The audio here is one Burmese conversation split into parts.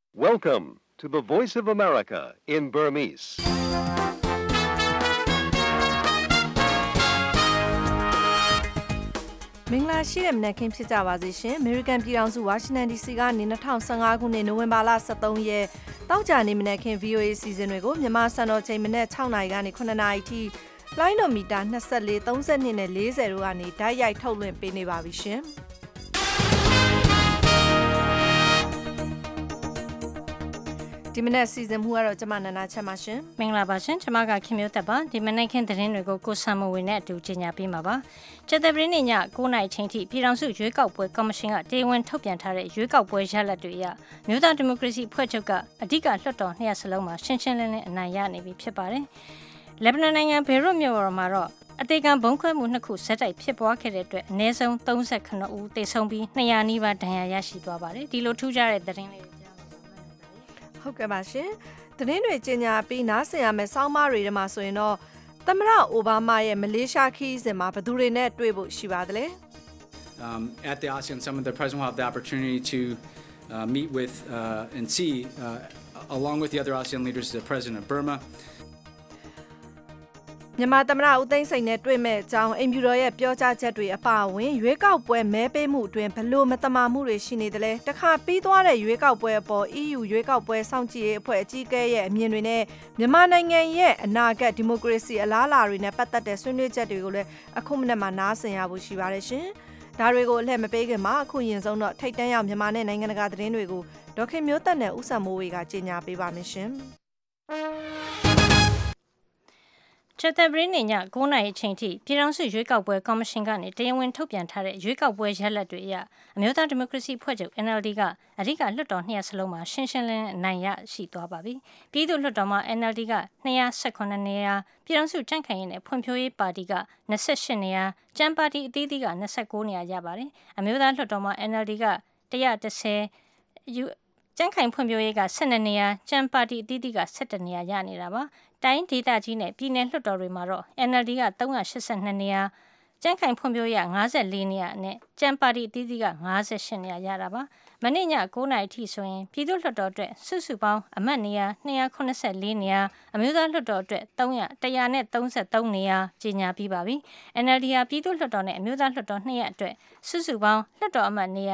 Welcome to the Voice of America in Burmese. ။မင်္ဂလာရှိတဲ့မနက်ခင်းဖြစ်ကြပါစေရှင်။ American ပြည်ထောင်စုဝါရှင်တန် DC ကနေ2015ခုနှစ်နိုဝင်ဘာလ23ရက်တောက်ကြနေမနက်ခင်း VOA စီစဉ်တွေကိုမြန်မာစံတော်ချိန်မနက်6နာရီကနေ9နာရီထိလိုင်းနိုမီတာ24 32နဲ့40တို့ကနေဓာတ်ရိုက်ထုတ်လွှင့်ပေးနေပါပြီရှင်။ဒီမနေ့စီစဉ်မှုကတော့ကျမနန္ဒာချက်ပါရှင်မင်္ဂလာပါရှင်ကျမကခင်မျိုးသက်ပါဒီမနေ့ခင်းသတင်းတွေကိုကိုဆမ်မဝင်နဲ့အတူကြီးညာပေးမှာပါကျတဲ့ပြည်နေ့ည9:00နာရီချိန်ထိပြည်ထောင်စုရွေးကောက်ပွဲကော်မရှင်ကတရားဝင်ထုတ်ပြန်ထားတဲ့ရွေးကောက်ပွဲရလဒ်တွေအရမြို့သားဒီမိုကရေစီဖွဲ့ချုပ်ကအဓိကလွှတ်တော်200စလုံးမှာရှင်းရှင်းလင်းလင်းအနိုင်ရနေပြီဖြစ်ပါတယ်လက်ဘနွန်နိုင်ငံဘေရွတ်မြို့တော်မှာတော့အသေးခံဘုံခွဲမှုနှစ်ခုဆက်တိုက်ဖြစ်ပွားခဲ့တဲ့အတွက်အနည်းဆုံး39ဦးသေဆုံးပြီး200နီးပါးဒဏ်ရာရရှိသွားပါတယ်ဒီလိုထူးခြားတဲ့သတင်းလေးဟုတ်ကဲ့ပါရှင်သတင်းတွေကြေညာပြီးနားဆင်ရမယ့်စောင်းမတွေထဲမှာဆိုရင်တော့သမ္မတအိုဘားမားရဲ့မလေးရှားခီးစဉ်မှာဘယ်သူတွေနဲ့တွေ့ဖို့ရှိပါသလဲ At the ASEAN Summit, the President will have the opportunity to meet with and see, along with the other ASEAN leaders, the President of Burma. မြန်မာသမ္မတဦးသိန်းစိန်နဲ့တွေ့မဲ့အကြောင်းအိမ်ဖြူတော်ရဲ့ပြောကြားချက်တွေအပါအဝင်ရွေးကောက်ပွဲမဲပေးမှုအတွင်းဘလို့မတမာမှုတွေရှိနေတယ်လဲတခါပြီးသွားတဲ့ရွေးကောက်ပွဲအပေါ် EU ရွေးကောက်ပွဲစောင့်ကြည့်ရေးအဖွဲ့အကြီးအကဲရဲ့အမြင်တွေနဲ့မြန်မာနိုင်ငံရဲ့အနာဂတ်ဒီမိုကရေစီအလားအလာတွေနဲ့ပတ်သက်တဲ့ဆွေးနွေးချက်တွေကိုလည်းအခုမနေ့မှနားဆင်ရဖို့ရှိပါတယ်ရှင်ဒါတွေကိုအလှည့်မပေးခင်မှာအခုရင်ဆုံးတော့ထိတ်တန့်ရောက်မြန်မာနဲ့နိုင်ငံတကာသတင်းတွေကိုဒေါခင်မျိုးသက်နဲ့ဦးစံမိုးဝေကကြေညာပေးပါမယ်ရှင်ချက်တဲ့ပြည်နေ့ည9:00နာရီအချိန်ထိပြည်ထောင်စုရွေးကောက်ပွဲကော်မရှင်ကနေတရားဝင်ထုတ်ပြန်ထားတဲ့ရွေးကောက်ပွဲရလဒ်တွေအရအမျိုးသားဒီမိုကရေစီဖွဲ့ချုပ် NLD ကအဓိကလွှတ်တော်200စလုံးမှာရှင်းရှင်းလင်းလင်းအနိုင်ရရှိသွားပါပြီ။ပြည်သူ့လွှတ်တော်မှာ NLD က218နေရာပြည်ထောင်စုကြံ့ခိုင်ရေးနဲ့ဖွံ့ဖြိုးရေးပါတီက28နေရာကျန်းပါတီအသီးသီးက29နေရာရပါတယ်။အမျိုးသားလွှတ်တော်မှာ NLD က110ကြံ့ခိုင်ဖွံ့ဖြိုးရေးက12နေရာကျန်းပါတီအသီးသီးက17နေရာရနေတာပါတိုင်းဒေသကြီးနဲ့ပြည်내လွှတ်တော်တွေမှာတော့ NLD က382နေရာကြံ့ခိုင်ဖွံ့ဖြိုးရေး54နေရာနဲ့ကျန်းပါတီအသီးသီးက58နေရာရတာပါမနေ့ည9:00နာရီထိဆိုရင်ပြည်သူ့လွှတ်တော်အတွက်စုစုပေါင်းအမတ်နေရာ284နေရာအမျိုးသားလွှတ်တော်အတွက်133နေရာကြီးညာပြီးပါပြီ NLD ဟာပြည်သူ့လွှတ်တော်နဲ့အမျိုးသားလွှတ်တော်2ရပ်အတွက်စုစုပေါင်းလွှတ်တော်အမတ်နေရာ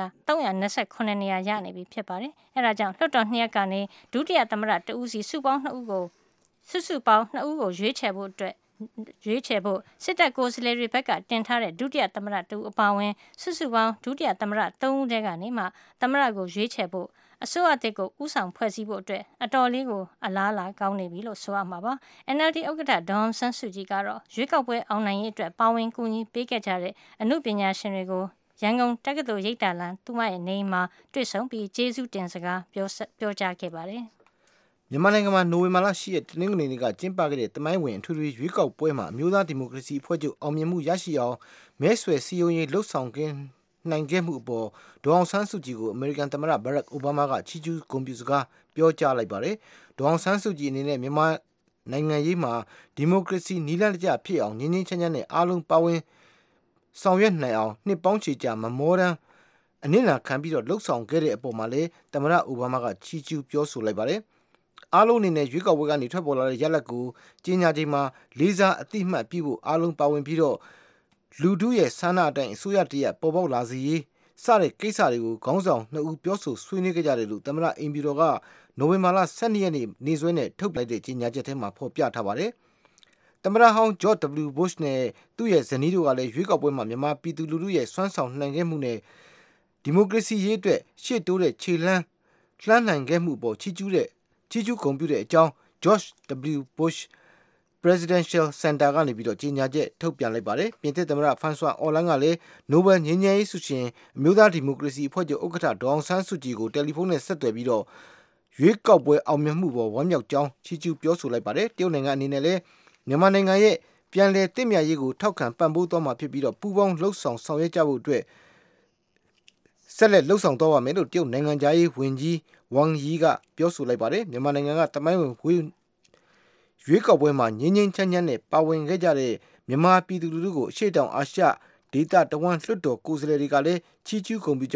329နေရာရနေပြီဖြစ်ပါတယ်အဲဒါကြောင့်လွှတ်တော်2ရပ်ကနေဒုတိယသမ္မတတဦးစီစုပေါင်း2ဦးကိုစုစုပေါင်း2ဦးကိုရွေးချယ်ဖို့စစ်တပ်ကိုယ်စားလှယ်တွေဘက်ကတင်ထားတဲ့ဒုတိယသမ္မတတူအပါဝင်စုစုပေါင်းဒုတိယသမ္မတ3ဦးတဲကနေမှသမ္မတကိုရွေးချယ်ဖို့အစိုးရအသစ်ကိုဥဆောင်ဖွဲ့စည်းဖို့အတွက်အတော်လေးကိုအလားအလာကောင်းနေပြီလို့ဆိုရမှာပါ NLD ဥက္ကဋ္ဌဒေါ်ဆန်းစုကြည်ကတော့ရွေးကောက်ပွဲအောင်နိုင်ရေးအတွက်ပါဝင်ကူညီပေးခဲ့ကြတဲ့အမှုပညာရှင်တွေကိုရန်ကုန်တက္ကသိုလ်ရိပ်သာလမ်းသူမရဲ့နေအိမ်မှာတွေ့ဆုံပြီးကျေးဇူးတင်စကားပြောကြားခဲ့ပါတယ်မြန်မာနိုင်ငံမှာနိုဝင်ဘာလ10ရက်တနင်္ဂနွေနေ့ကကျင်းပခဲ့တဲ့တမိုင်းဝင်အထွေထွေရွေးကောက်ပွဲမှာအမျိုးသားဒီမိုကရေစီအဖွဲ့ချုပ်အောင်မြင်မှုရရှိအောင်မဲဆွယ်စည်းရုံးရေးလှုပ်ဆောင်နိုင်ခဲ့မှုအပေါ်ဒေါအောင်ဆန်းစုကြည်ကိုအမေရိကန်သမ္မတဘရက်အိုဘားမားကချီးကျူးဂုဏ်ပြုစကားပြောကြားလိုက်ပါတယ်။ဒေါအောင်ဆန်းစုကြည်အနေနဲ့မြန်မာနိုင်ငံရေးမှာဒီမိုကရေစီနည်းလမ်းတကျဖြစ်အောင်ငြင်းငြင်းချမ်းချမ်းနဲ့အားလုံးပါဝင်ဆောင်ရွက်နိုင်အောင်နှစ်ပေါင်းချီကြာမမောတမ်းအနစ်နာခံပြီးတော့လှုပ်ဆောင်ခဲ့တဲ့အပေါ်မှာလည်းသမ္မတအိုဘားမားကချီးကျူးပြောဆိုလိုက်ပါတယ်။အားလုံးအနေနဲ့ရွေးကောက်ပွဲကနေထွက်ပေါ်လာတဲ့ရလဒ်ကိုကြီးညာချိန်မှာလေးစားအသိမှတ်ပြုဖို့အားလုံးပါဝင်ပြီးတော့လူထုရဲ့ဆန္ဒအတိုင်းအစိုးရတရက်ပေါ်ပေါက်လာစေရေးစတဲ့ကိစ္စတွေကိုခေါင်းဆောင်2ဦးပြောဆိုဆွေးနွေးခဲ့ကြတယ်လို့သမ္မတအိမ်ဖြူတော်ကနိုဝင်ဘာလ12ရက်နေ့နေ့စွဲနဲ့ထုတ်လိုက်တဲ့ကြေညာချက်ထဲမှာဖော်ပြထားပါတယ်။သမ္မတဟောင်း George W. Bush နဲ့သူ့ရဲ့ဇနီးတို့ကလည်းရွေးကောက်ပွဲမှာမြန်မာပြည်သူလူထုရဲ့စွမ်းဆောင်နိုင်ခဲ့မှုနဲ့ဒီမိုကရေစီရေးအတွက်ရှေ့တိုးတဲ့ခြေလှမ်းနိုင်ခဲ့မှုပေါ်ချီးကျူးဂုဏ်ပြုတဲ့အကြောင်း George W. Bush Presidential Center ကနေပြီးတော့ကြေညာချက်ထုတ်ပြန်လိုက်ပါတယ်။ပြင်သစ်သမ္မတဖရန်ဆွာအော်လန်းကလည်းနိုဘယ်ငြိမ်းချမ်းရေးဆုရှင်အမျိုးသားဒီမိုကရေစီအဖွဲ့ချုပ်ဥက္ကဋ္ဌဒေါအောင်ဆန်းစုကြည်ကိုတယ်လီဖုန်းနဲ့ဆက်သွယ်ပြီးတော့ရွေးကောက်ပွဲအောင်မြင်မှုပေါ်ဝမ်းမြောက်ကြောင်းချီးကျူးပြောဆိုလိုက်ပါတယ်။တရုတ်နိုင်ငံအနေနဲ့လည်းမြန်မာနိုင်ငံရဲ့ပြန်လည်တည်မြဲရေးကိုထောက်ခံပံ့ပိုးသွားမှာဖြစ်ပြီးတော့ပူးပေါင်းလှုပ်ဆောင်ဆောင်ရွက်ကြဖို့အတွက်ဆက်လက်လှုပ်ဆောင်သွားပါမယ်လို့တရုတ်နိုင်ငံသားရေးဝန်ကြီးဝမ်ယီကပြောဆိုလိုက်ပါတယ်မြန်မာနိုင်ငံကတမိုင်းဝင်ရွေးကောက်ပွဲမှာငြင်းငြင်းချမ်းချမ်းနဲ့ပါဝင်ခဲ့ကြတဲ့မြန်မာပြည်သူလူထုကိုအရှေ့တောင်အာရှဒေသတဝန်းလွှတ်တော်ကိုယ်စားလှယ်တွေကလည်းချီးကျူးဂုဏ်ပြုကြောင်း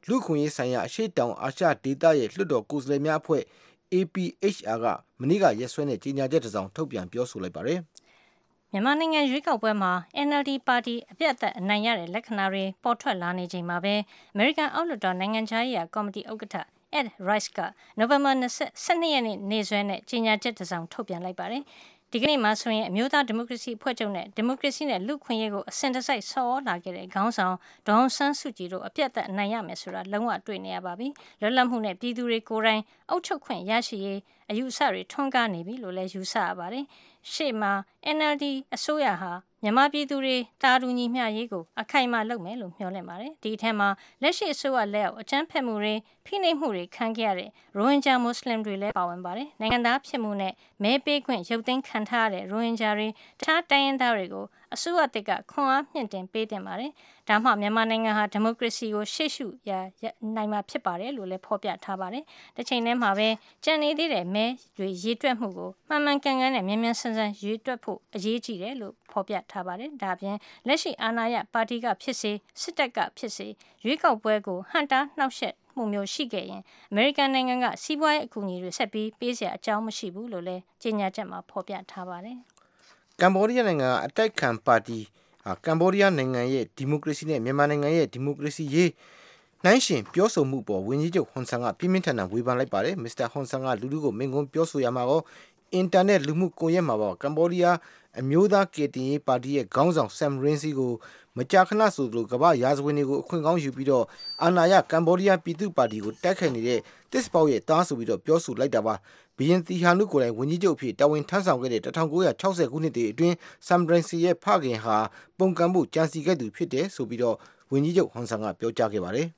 လူခွင့်ရေးဆိုင်ရာအရှိတောင်အာရှဒေသရဲ့လွှတ်တော်ကိုယ်စားလှယ်များအဖွဲ့ APHR ကမနေ့ကရက်စွဲနဲ့ကြေညာချက်တစ်စောင်ထုတ်ပြန်ပြောဆိုလိုက်ပါတယ်မြန်မာနိုင်ငံရွေးကောက်ပွဲမှာ NLD ပါတီအပြတ်အသတ်အနိုင်ရတဲ့လက္ခဏာတွေပေါ်ထွက်လာနေချိန်မှာပဲ American အောက်လွှတ်တော်နိုင်ငံခြားရေးကော်မတီဥက္ကဋ္ဌ Ed Royce က နိုဝင်ဘာ12 ရက်နေ့စွဲနဲ့ကြေညာချက်တစ်စောင်ထုတ်ပြန်လိုက်ပါတယ်။ဒီကနေ့မှာဆိုရင်အမျိုးသားဒီမိုကရေစီအဖွဲ့ချုပ်နဲ့ဒီမိုကရေစီနဲ့လူ့ခွင့်ရေးကိုအစဉ်တစိုက်ဆော်ဩလာခဲ့တဲ့ခေါင်းဆောင်ဒေါအောင်ဆန်းစုကြည်တို့အပြတ်အသတ်အနိုင်ရမယ်ဆိုတာလုံးဝတွေ့နေရပါပြီ။လွတ်လပ်မှုနဲ့ပြည်သူတွေကိုယ်တိုင်အုပ်ချုပ်ခွင့်ရရှိရေးအယူအဆတွေထွန်းကားနေပြီလို့လည်းယူဆရပါတယ်။ရှေ့မှာ NLD အစိုးရဟာမြန်မာပြည်သူတွေတာတူညီမျှရေးကိုအခိုင်အမာလုပ်မယ်လို့မျှော်လင့်ပါတယ်။ဒီအထက်မှာလက်ရှိအစိုးရလက်အောက်အကြမ်းဖက်မှုတွေဖိနှိပ်မှုတွေခံခဲ့ရတဲ့ရိုဟင်ဂျာမွတ်စလင်တွေလည်းပါဝင်ပါတယ်။နိုင်ငံသားဖြစ်မှုနဲ့မဲပေးခွင့်ရုပ်သိမ်းခံထားရတဲ့ရိုဟင်ဂျာတွေတခြားတိုင်းရင်းသားတွေကိုအစိုးရတစ်ကခွန်အားမြင့်တင်ပေးတင်ပါတယ်။ဒါမှမြန်မာနိုင်ငံဟာဒီမိုကရေစီကိုရှေ့ရှုရနိုင်မှာဖြစ်ပါတယ်လို့လည်းဖော်ပြထားပါတယ်။တစ်ချိန်တည်းမှာပဲကြံနေသေးတဲ့မဲတွေရေတွက်မှုကိုမှန်မှန်ကန်ကန်နဲ့မြန်မြန်ဆန်ဆန်ရေတွက်ဖို့အရေးကြီးတယ်လို့ဖော်ပြထားပါတယ်။ဒါအပြင်လက်ရှိအာဏာရပါတီကဖြစ်စေစစ်တပ်ကဖြစ်စေရွေးကောက်ပွဲကိုဟန်တာနှောက်ယှက်မှုမျိုးရှိခဲ့ရင်အမေရိကန်နိုင်ငံကစီးပွားရေးအကူအညီတွေဆက်ပြီးပေးစရာအကြောင်းမရှိဘူးလို့လည်းကြေညာချက်မှာဖော်ပြထားပါတယ်။ကမ္ဘောဒီးယားနိုင်ငံကအတိုက်ခံပါတီကမ္ဘောဒီးယားနိုင်ငံရဲ့ဒီမိုကရေစီနဲ့မြန်မာနိုင်ငံရဲ့ဒီမိုကရေစီရေးနှိုင်းရှင်ပြောဆိုမှုပေါ်ဝန်ကြီးချုပ်ဟွန်ဆန်ကပြင်းပြင်းထန်ထန်ဝေဖန်လိုက်ပါတယ်။မစ္စတာဟွန်ဆန်ကလူထုကိုမိန့်ခွန်းပြောဆိုရမှာကောအင်တာနက်လူမှုကွန်ရက်မှာပါကမ္ဘောဒီးယားအမျိုးသားကယ်တင်ရေးပါတီရဲ့ခေါင်းဆောင်ဆမ်ရင်းစီကိုမကြာခဏဆိုသလိုကမ္ဘာရာဇဝင်တွေကိုအခွင့်ကောင်းယူပြီးတော့အာဏာရကမ္ဘောဒီးယားပြည်သူ့ပါတီကိုတိုက်ခိုက်နေတဲ့တစ်စပေါရဲ့တားဆိုပြီးတော့ပြောဆိုလိုက်တာပါဘီယန်တီဟာနုကိုယ်တိုင်ဝန်ကြီးချုပ်အဖြစ်တာဝန်ထမ်းဆောင်ခဲ့တဲ့1960ခုနှစ်တည်းအတွင်းဆမ်ရင်းစီရဲ့ဖခင်ဟာပုံကံမှုကြံစီခဲ့သူဖြစ်တယ်ဆိုပြီးတော့ဝန်ကြီးချုပ်ဟွန်ဆန်ကပြောကြားခဲ့ပါတယ်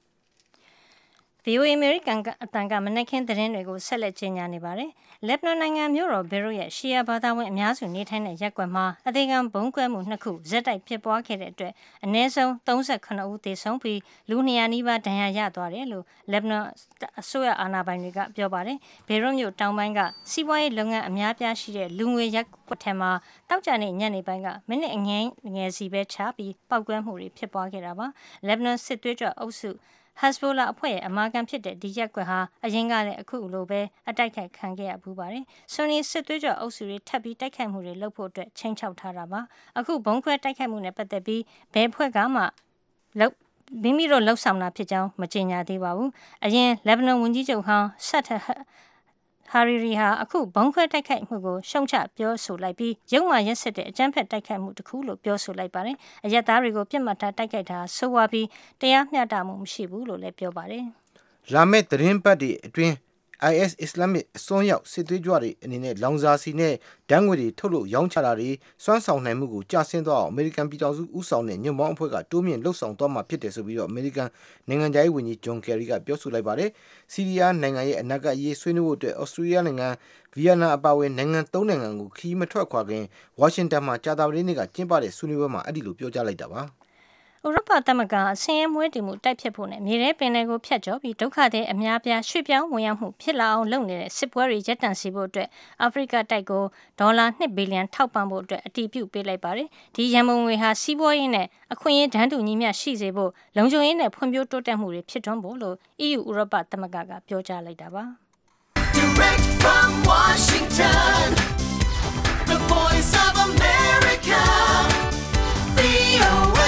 VOA American အတန်ကမနက်ခင်းသတင်းတွေကိုဆက်လက်ကြေညာနေပါတယ်။လက်ဘနွန်နိုင်ငံမြို့တော်ဘေရွတ်ရဲ့ရှီယာဘာသာဝင်အများစုနေထိုင်တဲ့ရပ်ကွက်မှာအသေးခံဘုံကွဲမှု2ခုဇက်တိုက်ဖြစ်ပွားခဲ့တဲ့အတွက်အနည်းဆုံး38ဦးသေဆုံးပြီးလူ200နီးပါးဒဏ်ရာရသွားတယ်လို့လက်ဘနွန်အစိုးရအာဏာပိုင်တွေကပြောပါတယ်။ဘေရွတ်မြို့တောင်ပိုင်းကစီးပွားရေးလုပ်ငန်းအများပြားရှိတဲ့လူငွေရပ်ကွက်ထဲမှာတောက်ကြနေညနေပိုင်းကမိနစ်အငယ်စီပဲချပြီးပောက်ကွဲမှုတွေဖြစ်ပွားခဲ့တာပါ။လက်ဘနွန်စစ်သွေးကြွအုပ်စုHezbollah အဖွဲ့ရဲ့အမာခံဖြစ်တဲ့ဒီရက်ကွက်ဟာအရင်ကလည်းအခုလိုပဲအတိုက်ခိုက်ခံခဲ့ရပူပါတယ်။ဆွန်နီစစ်သွေးကြွအုပ်စုတွေထပ်ပြီးတိုက်ခိုက်မှုတွေလုပ်ဖို့အတွက်ချိန်ချောက်ထားတာပါ။အခုဘုံခွဲတိုက်ခိုက်မှုနဲ့ပတ်သက်ပြီးဘယ်ဖွဲ့ကမှမိမိတို့လှုပ်ဆောင်တာဖြစ်ကြောင်းမကြေညာသေးပါဘူး။အရင်လက်ဘနွန်ဝန်ကြီးချုပ်ဟောင်းဆတ်ဟာရီရီဟာအခုဘုံခွဲတိုက်ခိုက်မှုကိုရှုံချပြောဆိုလိုက်ပြီးရုံမှရက်ဆက်တဲ့အကြမ်းဖက်တိုက်ခိုက်မှုတစ်ခုလို့ပြောဆိုလိုက်ပါတယ်။အရက်သားတွေကိုပြစ်မှတ်ထားတိုက်ခိုက်တာဆိုးဝါးပြီးတရားမျှတမှုမရှိဘူးလို့လည်းပြောပါတယ်။လာမယ့်သတင်းပတ်တွေအတွင်း IS အစ္စလာမစ်အစွန်းရောက်စစ်သွေးကြွတွေအနေနဲ့လောင်စာဆီနဲ့ဓာတ်ငွေတွေထုတ်လို့ရောင်းချတာတွေစွမ်းဆောင်နိုင်မှုကိုကြာဆင်းသွားအောင်အမေရိကန်ပြည်ထောင်စုဦးဆောင်တဲ့ညွန့်ပေါင်းအဖွဲ့ကတိုးမြင့်လှုပ်ဆောင်သွားမှာဖြစ်တယ်ဆိုပြီးတော့အမေရိကန်နိုင်ငံခြားရေးဝန်ကြီးဂျွန်ကယ်ရီကပြောဆိုလိုက်ပါတယ်။ဆီးရီးယားနိုင်ငံရဲ့အနာဂတ်အရေးဆွေးနွေးဖို့အတွက်ဩစတြေးလျနိုင်ငံဗီယက်နမ်အပါအဝင်နိုင်ငံ3နိုင်ငံကိုခီးမထွက်ခွာခင်ဝါရှင်တန်မှာကြာသပတေးနေ့ကကျင်းပတဲ့ဆွေးနွေးပွဲမှာအဲ့ဒီလိုပြောကြားလိုက်တာပါ။ဥရောပသမဂ္ဂဆင်းရဲမွဲတေမှုတိုက်ဖြတ်ဖို့နဲ့မြေထဲပင်တွေကိုဖျက်ကျော်ပြီးဒုက္ခသည်အများပြားရွှေ့ပြောင်းဝင်ရောက်မှုဖြစ်လာအောင်လုပ်နေတဲ့စစ်ပွဲတွေရပ်တန့်စေဖို့အတွက်အာဖရိကတိုက်ကိုဒေါ်လာ2ဘီလီယံထောက်ပံ့ဖို့အတွက်အတည်ပြုပေးလိုက်ပါတယ်။ဒီရန်ပုံငွေဟာစီးပွားရေးနဲ့အခွင့်အရေးတန်းတူညီမျှရှိစေဖို့လုံခြုံရေးနဲ့ဖွံ့ဖြိုးတိုးတက်မှုတွေဖြစ်ထွန်းဖို့လို့ EU ဥရောပသမဂ္ဂကပြောကြားလိုက်တာပါ။ Direct from Washington, the Voice of America, VOA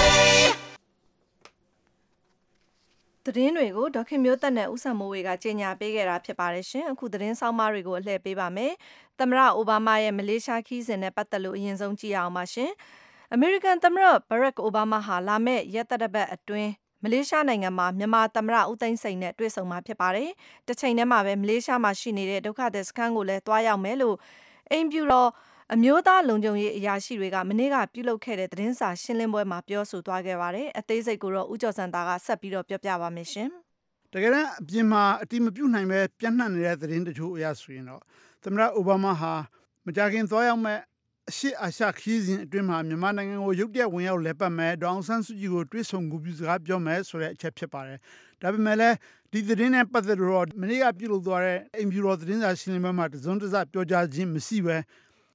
သတင်းတွေကိုဒေါခင်မျိုးသက်နဲ့ဦးဆံမိုးဝေကကြေညာပေးခဲ့တာဖြစ်ပါတယ်ရှင်အခုသတင်းဆောင်မတွေကိုအလှည့်ပေးပါမယ်သမ္မတအိုဘားမားရဲ့မလေးရှားခီးစဉ်နဲ့ပတ်သက်လို့အရင်ဆုံးကြည့်အောင်ပါရှင်အမေရိကန်သမ္မတဘရက်အိုဘားမားဟာလာမယ့်ရက်သတ္တပတ်အတွင်းမလေးရှားနိုင်ငံမှာမြန်မာသမ္မတဦးသိန်းစိန်နဲ့တွေ့ဆုံမှာဖြစ်ပါတယ်တစ်ချိန်တည်းမှာပဲမလေးရှားမှာရှိနေတဲ့ဒုက္ခသည်စခန်းကိုလည်းတွားရောက်မယ်လို့အိမ်ပြူတော်အမျိုးသားလုံခြုံရေးအရာရှိတွေကမနေ့ကပြုလုပ်ခဲ့တဲ့သတင်းစာရှင်းလင်းပွဲမှာပြောဆိုသွားခဲ့ပါတယ်။အသေးစိတ်ကိုတော့ဦးကျော်စံသားကဆက်ပြီးတော့ပြောပြပါမယ်ရှင်။တကယ်တမ်းအပြင်မှာအတိမပြုတ်နိုင်ပဲပြန့်နှံ့နေတဲ့သတင်းတချို့အရဆိုရင်တော့သမ္မတအိုဘားမားဟာမကြာခင်သွားရောက်မဲ့အရှေ့အာရှခရီးစဉ်အတွင်းမှာမြန်မာနိုင်ငံကိုရုတ်တရက်ဝင်ရောက်လည်ပတ်မယ်ဒေါအောင်ဆန်းစုကြည်ကိုတွေ့ဆုံဂုဏ်ပြုစကားပြောမယ်ဆိုတဲ့အချက်ဖြစ်ပါတယ်။ဒါပေမဲ့လည်းဒီသတင်းနဲ့ပတ်သက်လို့မနေ့ကပြုလုပ်သွားတဲ့အိမ်ပြူတော်သတင်းစာရှင်းလင်းပွဲမှာတစုံတစပြောကြားခြင်းမရှိပဲ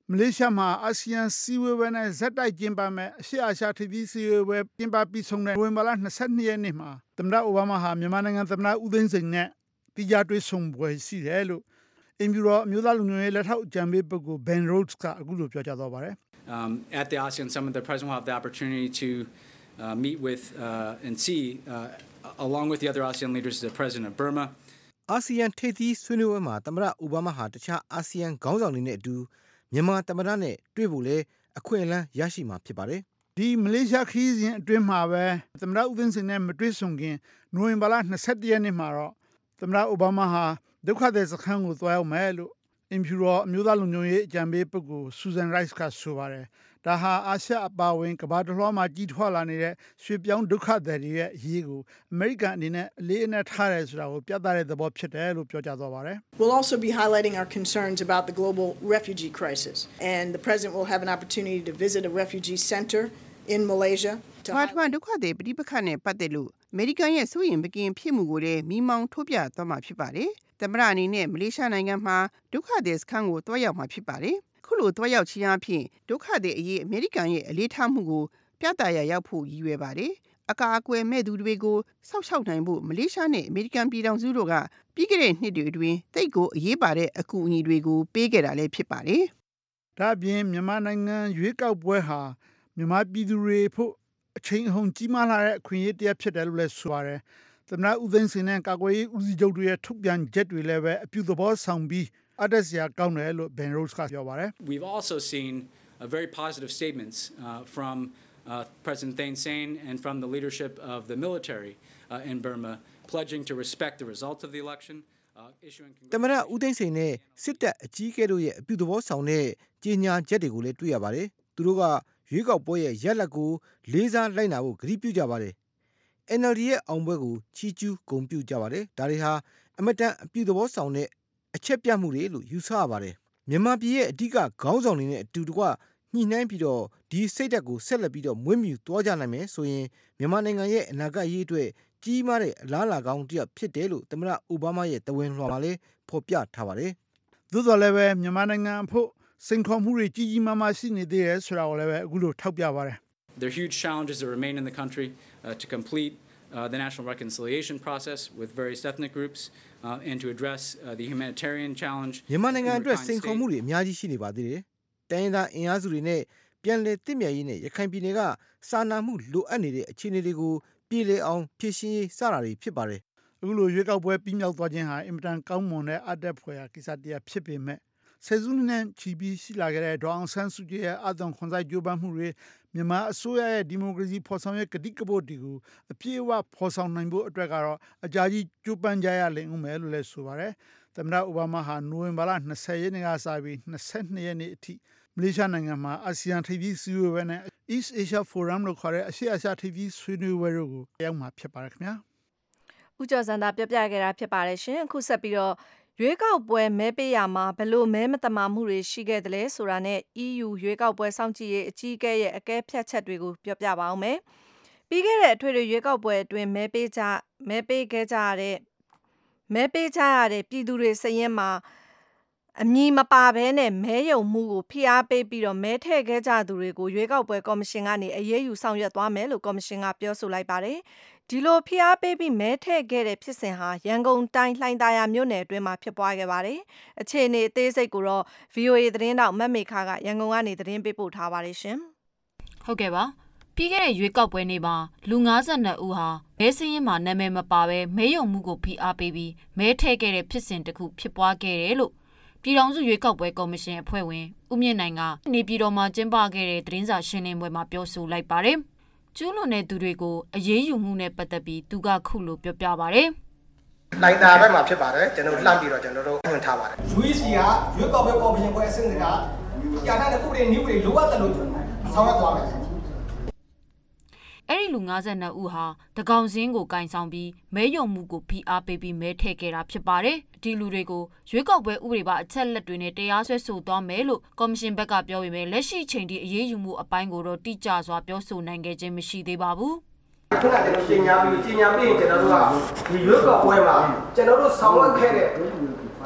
မလေးရှားမှာအာဆီယံစီဝေးပွဲနဲ့ဇက်တိုက်ကျင်းပမဲ့အရှေ့အာရှထိပ်သီးစီဝေးပွဲကျင်းပပြီးဆုံးတဲ့နိုဝင်ဘာလ22ရက်နေ့မှာသမ္မတအိုဘားမားဟာမြန်မာနိုင်ငံသမ္မတဦးသိန်းစိန်နဲ့တိကျတွေ့ဆုံပွဲရှိတယ်လို့အင်ဖြူတော်အမျိုးသားလူမျိုးရေးလက်ထောက်အကြံပေးပုဂ္ဂိုလ် Ben Rhodes ကအခုလိုပြောကြားသွားပါတယ် At the ASEAN Summit, the President will have the opportunity to meet with and see, along with the other ASEAN leaders, the President of Burma. အာဆီယံထိပ်သီးဆွေးနွေးပွဲမှာသမ္မတအိုဘားမားဟာတခြားအာဆီယံခေါင်းဆောင်တွေနဲ့အတူမြန်မာသမ္မတနဲ့တွေ့ဖို့လဲအခွင့်အလမ်းရရှိမှာဖြစ်ပါတယ်။ဒီမလေးရှားခရီးစဉ်အတွင်းမှာပဲသမ္မတဦးသိန်းစိန်နဲ့မတွေ့ဆုံခင်နိုဝင်ဘာလ22ရက်နေ့မှာတော့သမ္မတအိုဘားမားဟာဒုက္ခသည်စခန်းကိုသွားရောက်မယ်လို့အင်ဖြူတော်အမျိုးသားလူမျိုးရေးအကြံပေးပုဂ္ဂိုလ် Susan Rice ကဆိုပါတယ်။ဒါဟာအာရှအပါအဝင်ကမ္ဘာတစ်လွှားမှာကြီးထွားလာနေတဲ့ရွှေပြောင်းဒုက္ခသည်တွေရဲ့အရေးကိုအမေရိကန်အနေနဲ့အလေးအနက်ထားတယ်ဆိုတာကိုပြသတဲ့သဘောဖြစ်တယ်လို့ပြောကြားသွားပါတယ်။ We'll also be highlighting our concerns about the global refugee crisis, and the President will have an opportunity to visit a refugee center in Malaysia. ဘာမှဒုက္ခသည်ပြည်ပခနဲ့ပတ်သက်လို့အမေရိကန်ရဲ့စိုးရိမ်ပကင်ဖြစ်မှုကိုလည်းမိမောင်းထုတ်ပြသွားမှာဖြစ်ပါတယ်။သမ္မတအနေနဲ့မလေးရှားနိုင်ငံမှာဒုက္ခသည်စခန်းကိုတွားရောက်မှာဖြစ်ပါတယ်။ခုလိုတွားရောက်ခြင်းအပြင်ဒုက္ခသည်အရေးအမေရိကန်ရဲ့အလေးထားမှုကိုပြသရရောက်ဖို့ရည်ရွယ်ပါတယ်။အကာအကွယ်မဲ့သူတွေကိုစောင့်ရှောက်နိုင်ဖို့မလေးရှားနဲ့အမေရိကန်ပြည်ထောင်စုတို့ကပြီးခဲ့တဲ့နှစ်တွေအတွင်းတိတ်ကိုအရေးပါတဲ့အကူအညီတွေကိုပေးခဲ့တာလည်းဖြစ်ပါတယ်။ဒါ့အပြင်မြန်မာနိုင်ငံရွေးကောက်ပွဲဟာမြန်မာပြည်သူတွေဖို့အချိန်အဟုန်ကြီးမားလာတဲ့အခွင့်အရေးတစ်ရပ်ဖြစ်တယ်လို့လည်းဆိုပါတယ်။သမ္မတဦးသိန်းစိန်နဲ့ကာကွယ်ရေးဦးစီးချုပ်တို့ရဲ့ထုတ်ပြန်ချက်တွေလည်းပဲအပြုသဘောဆောင်ပြီးအတက်စရာကောင်းတယ်လို့ Ben Rhodes ကပြောပါတယ်။ We've also seen very positive statements from President Thein Sein and from the leadership of the military in Burma pledging to respect the results of the election. သမ္မတဦးသိန်းစိန်နဲ့စစ်တပ်အကြီးအကဲတို့ရဲ့အပြုသဘောဆောင်တဲ့ကြေညာချက်တွေကိုလည်းတွေ့ရပါတယ်။သူတို့ကရွေးကောက်ပွဲရဲ့ရလဒ်ကိုလေးစားလိုက်နာဖို့ကတိပြုကြပါတယ်။ NLD ရဲ့အောင်ပွဲကိုချီးကျူးဂုဏ်ပြုကြပါတယ်။ဒါတွေဟာအမတန်အပြုသဘောဆောင်တဲ့အချက်ပြမှုတွေလို့ယူဆရပါတယ်။မြန်မာပြည်ရဲ့အဓိကခေါင်းဆောင်တွေနဲ့အတူတကွညှိနှိုင်းပြီးတော့ဒီစိတ်ဓာတ်ကိုဆက်လက်ပြီးတော့မွေးမြူသွားကြနိုင်မယ်ဆိုရင်မြန်မာနိုင်ငံရဲ့အနာဂတ်ရေးအတွက်ကြီးမားတဲ့အလားအလာကောင်းတစ်ရပ်ဖြစ်တယ်လို့သမ္မတအိုဘားမားရဲ့တဝန်လွှာမှာလည်းဖော်ပြထားပါတယ်။သို့တော်လည်းပဲမြန်မာနိုင်ငံအဖို့စိန်ခေါ်မှုတွေကြီးကြီးမားမားရှိနေသေးတယ်ဆိုတာကိုလည်းပဲအခုလိုထောက်ပြပါတယ်။ There are huge challenges that remain in the country to complete the national reconciliation process with various ethnic groups and to address the humanitarian challenge. မြန်မာနိုင်ငံအတွက်စိန်ခေါ်မှုတွေအများကြီးရှိနေပါသေးတယ်။တိုင်းရင်းသားအင်အားစုတွေနဲ့ပြန်လည်တည်မြဲရေးနဲ့ရခိုင်ပြည်နယ်ကစာနာမှုလိုအပ်နေတဲ့အခြေအနေတွေကိုပြည်လည်အောင်ဖြည့်ရှင်းရေးစတာတွေဖြစ်ပါတယ်။အခုလိုရွေးကောက်ပွဲပြီးမြောက်သွားခြင်းဟာအင်မတန်ကောင်းမွန်တဲ့အတက်ဖွယ်ကိစ္စတရားဖြစ်ပေမဲ့ဆယ်စုနှစ်နဲ့ချီပြီးရှိလာခဲ့တဲ့ဒေါအောင်ဆန်းစုကြည်ရဲ့အသွင်ခွန်ဆိုင်ကြိုးပမ်းမှုတွေမြန်မာအစိုးရရဲ့ဒီမိုကရေစီဖော်ဆောင်ရေးကတိကဝတ်တွေကိုအပြည့်အဝဖော်ဆောင်နိုင်ဖို့အတွက်ကတော့အကြာကြီးကြိုးပမ်းကြရလိမ့်ဦးမယ်လို့လည်းဆိုပါတယ်။သမ္မတအိုဘားမားဟာနိုဝင်ဘာလ20ရက်နေ့ကစပြီး22ရက်နေ့အထိမလေးရှားနိုင်ငံမှာအာဆီယံထိပ်သီးစည်းဝေးပွဲနဲ့ East Asia Forum လို့ခေါ်တဲ့အရှေ့အာရှထိပ်သီးဆွေးနွေးပွဲတို့ကိုရောက်မှာဖြစ်ပါတယ်ခင်ဗျာ။ဦးကျော်စံသာပြောပြခဲ့တာဖြစ်ပါတယ်ရှင်။အခုဆက်ပြီးတော့ရွေးကောက်ပွဲမဲပေးရမှာဘလို့မဲမတမာမှုတွေရှိခဲ့တယ်လဲဆိုတာနဲ့ EU ရွေးကောက်ပွဲစောင့်ကြည့်ရေးအကြီးအကဲရဲ့အကဲဖြတ်ချက်တွေကိုပြောပြပါအောင်မယ်။ပြီးခဲ့တဲ့အထွေထွေရွေးကောက်ပွဲအတွင်းမဲပေးခဲ့ကြရတဲ့ပြည်သူတွေစရင်မှာအမည်မပါဘဲနဲ့မဲယုံမှုကိုဖိအားပေးပြီးတော့မဲထည့်ခဲ့ကြသူတွေကိုရွေးကောက်ပွဲကော်မရှင်ကနေအရေးယူဆောင်ရွက်သွားမယ်လို့ကော်မရှင်ကပြောဆိုလိုက်ပါတယ်။ဒီလိုဖိအားပေးပြီးမဲထည့်ခဲ့တဲ့ဖြစ်စဉ်ဟာရန်ကုန်တိုင်းလှိုင်သာယာမြို့နယ်အတွင်းမှာဖြစ်ပွားခဲ့ပါတယ်။အခြေအနေအသေးစိတ်ကိုတော့ VOA သတင်းတောက်မတ်မေခကရန်ကုန်ကနေသတင်းပေးပို့ထားပါတယ်ရှင်။ဟုတ်ကဲ့ပါ။ပြီးခဲ့တဲ့ရွေးကောက်ပွဲနေ့မှာလူ52ဦးဟာမဲစင်းရင်မှာနာမည်မပါဘဲမဲယုံမှုကိုဖိအားပေးပြီးမဲထည့်ခဲ့တဲ့ဖြစ်စဉ်တစ်ခုဖြစ်ပွားခဲ့တယ်လို့ပြည်ထောင်စုရွေးကောက်ပွဲကော်မရှင်အဖွဲ့ဝင်ဦးမြင့်နိုင်ကနေပြည်တော်မှာကျင်းပခဲ့တဲ့သတင်းစာရှင်းလင်းပွဲမှာပြောဆိုလိုက်ပါတယ်။ကျူးလွန်တဲ့သူတွေကိုအရေးယူမှုနဲ့ပတ်သက်ပြီးသူကခုလိုပြောပြပါတယ်။လိုင်တာဘက်မှာဖြစ်ပါတယ်ကျွန်တော်လှမ်းပြီးတော့ကျွန်တော်တို့ဖွင့်ထားပါတယ်။ UEC ကရွေးကောက်ပွဲကော်မရှင်ဖွဲ့အဆင့်ကကြာထားတဲ့ဥပဒေနည်းဥပဒေလိုအပ်တယ်လို့ဆောင်ရွက်သွားမယ်။အဲ့ဒီလူ52ဦးဟာတကောင်စင်းကိုကင်ဆောင်ပြီးမဲယုံမှုကိုဖိအားပေးပြီးမဲထည့်ခဲ့တာဖြစ်ပါတယ်။ဒီလူတွေကိုရွေးကောက်ပွဲဥပဒေပါအချက်လက်တွေနဲ့တရားစွဲဆိုသွားမယ်လို့ကော်မရှင်ဘက်ကပြောပေမဲ့လက်ရှိချိန်ထိအရေးယူမှုအပိုင်းကိုတော့တိကျစွာပြောဆိုနိုင်ခဲ့ခြင်းမရှိသေးပါဘူး။ခုနကကျွန်တော်ကြီးညာပြီးရင်ကျွန်တော်တို့ကဒီရွေးကောက်ပွဲမှာကျွန်တော်တို့ဆောင်ရွက်ခဲ့တဲ့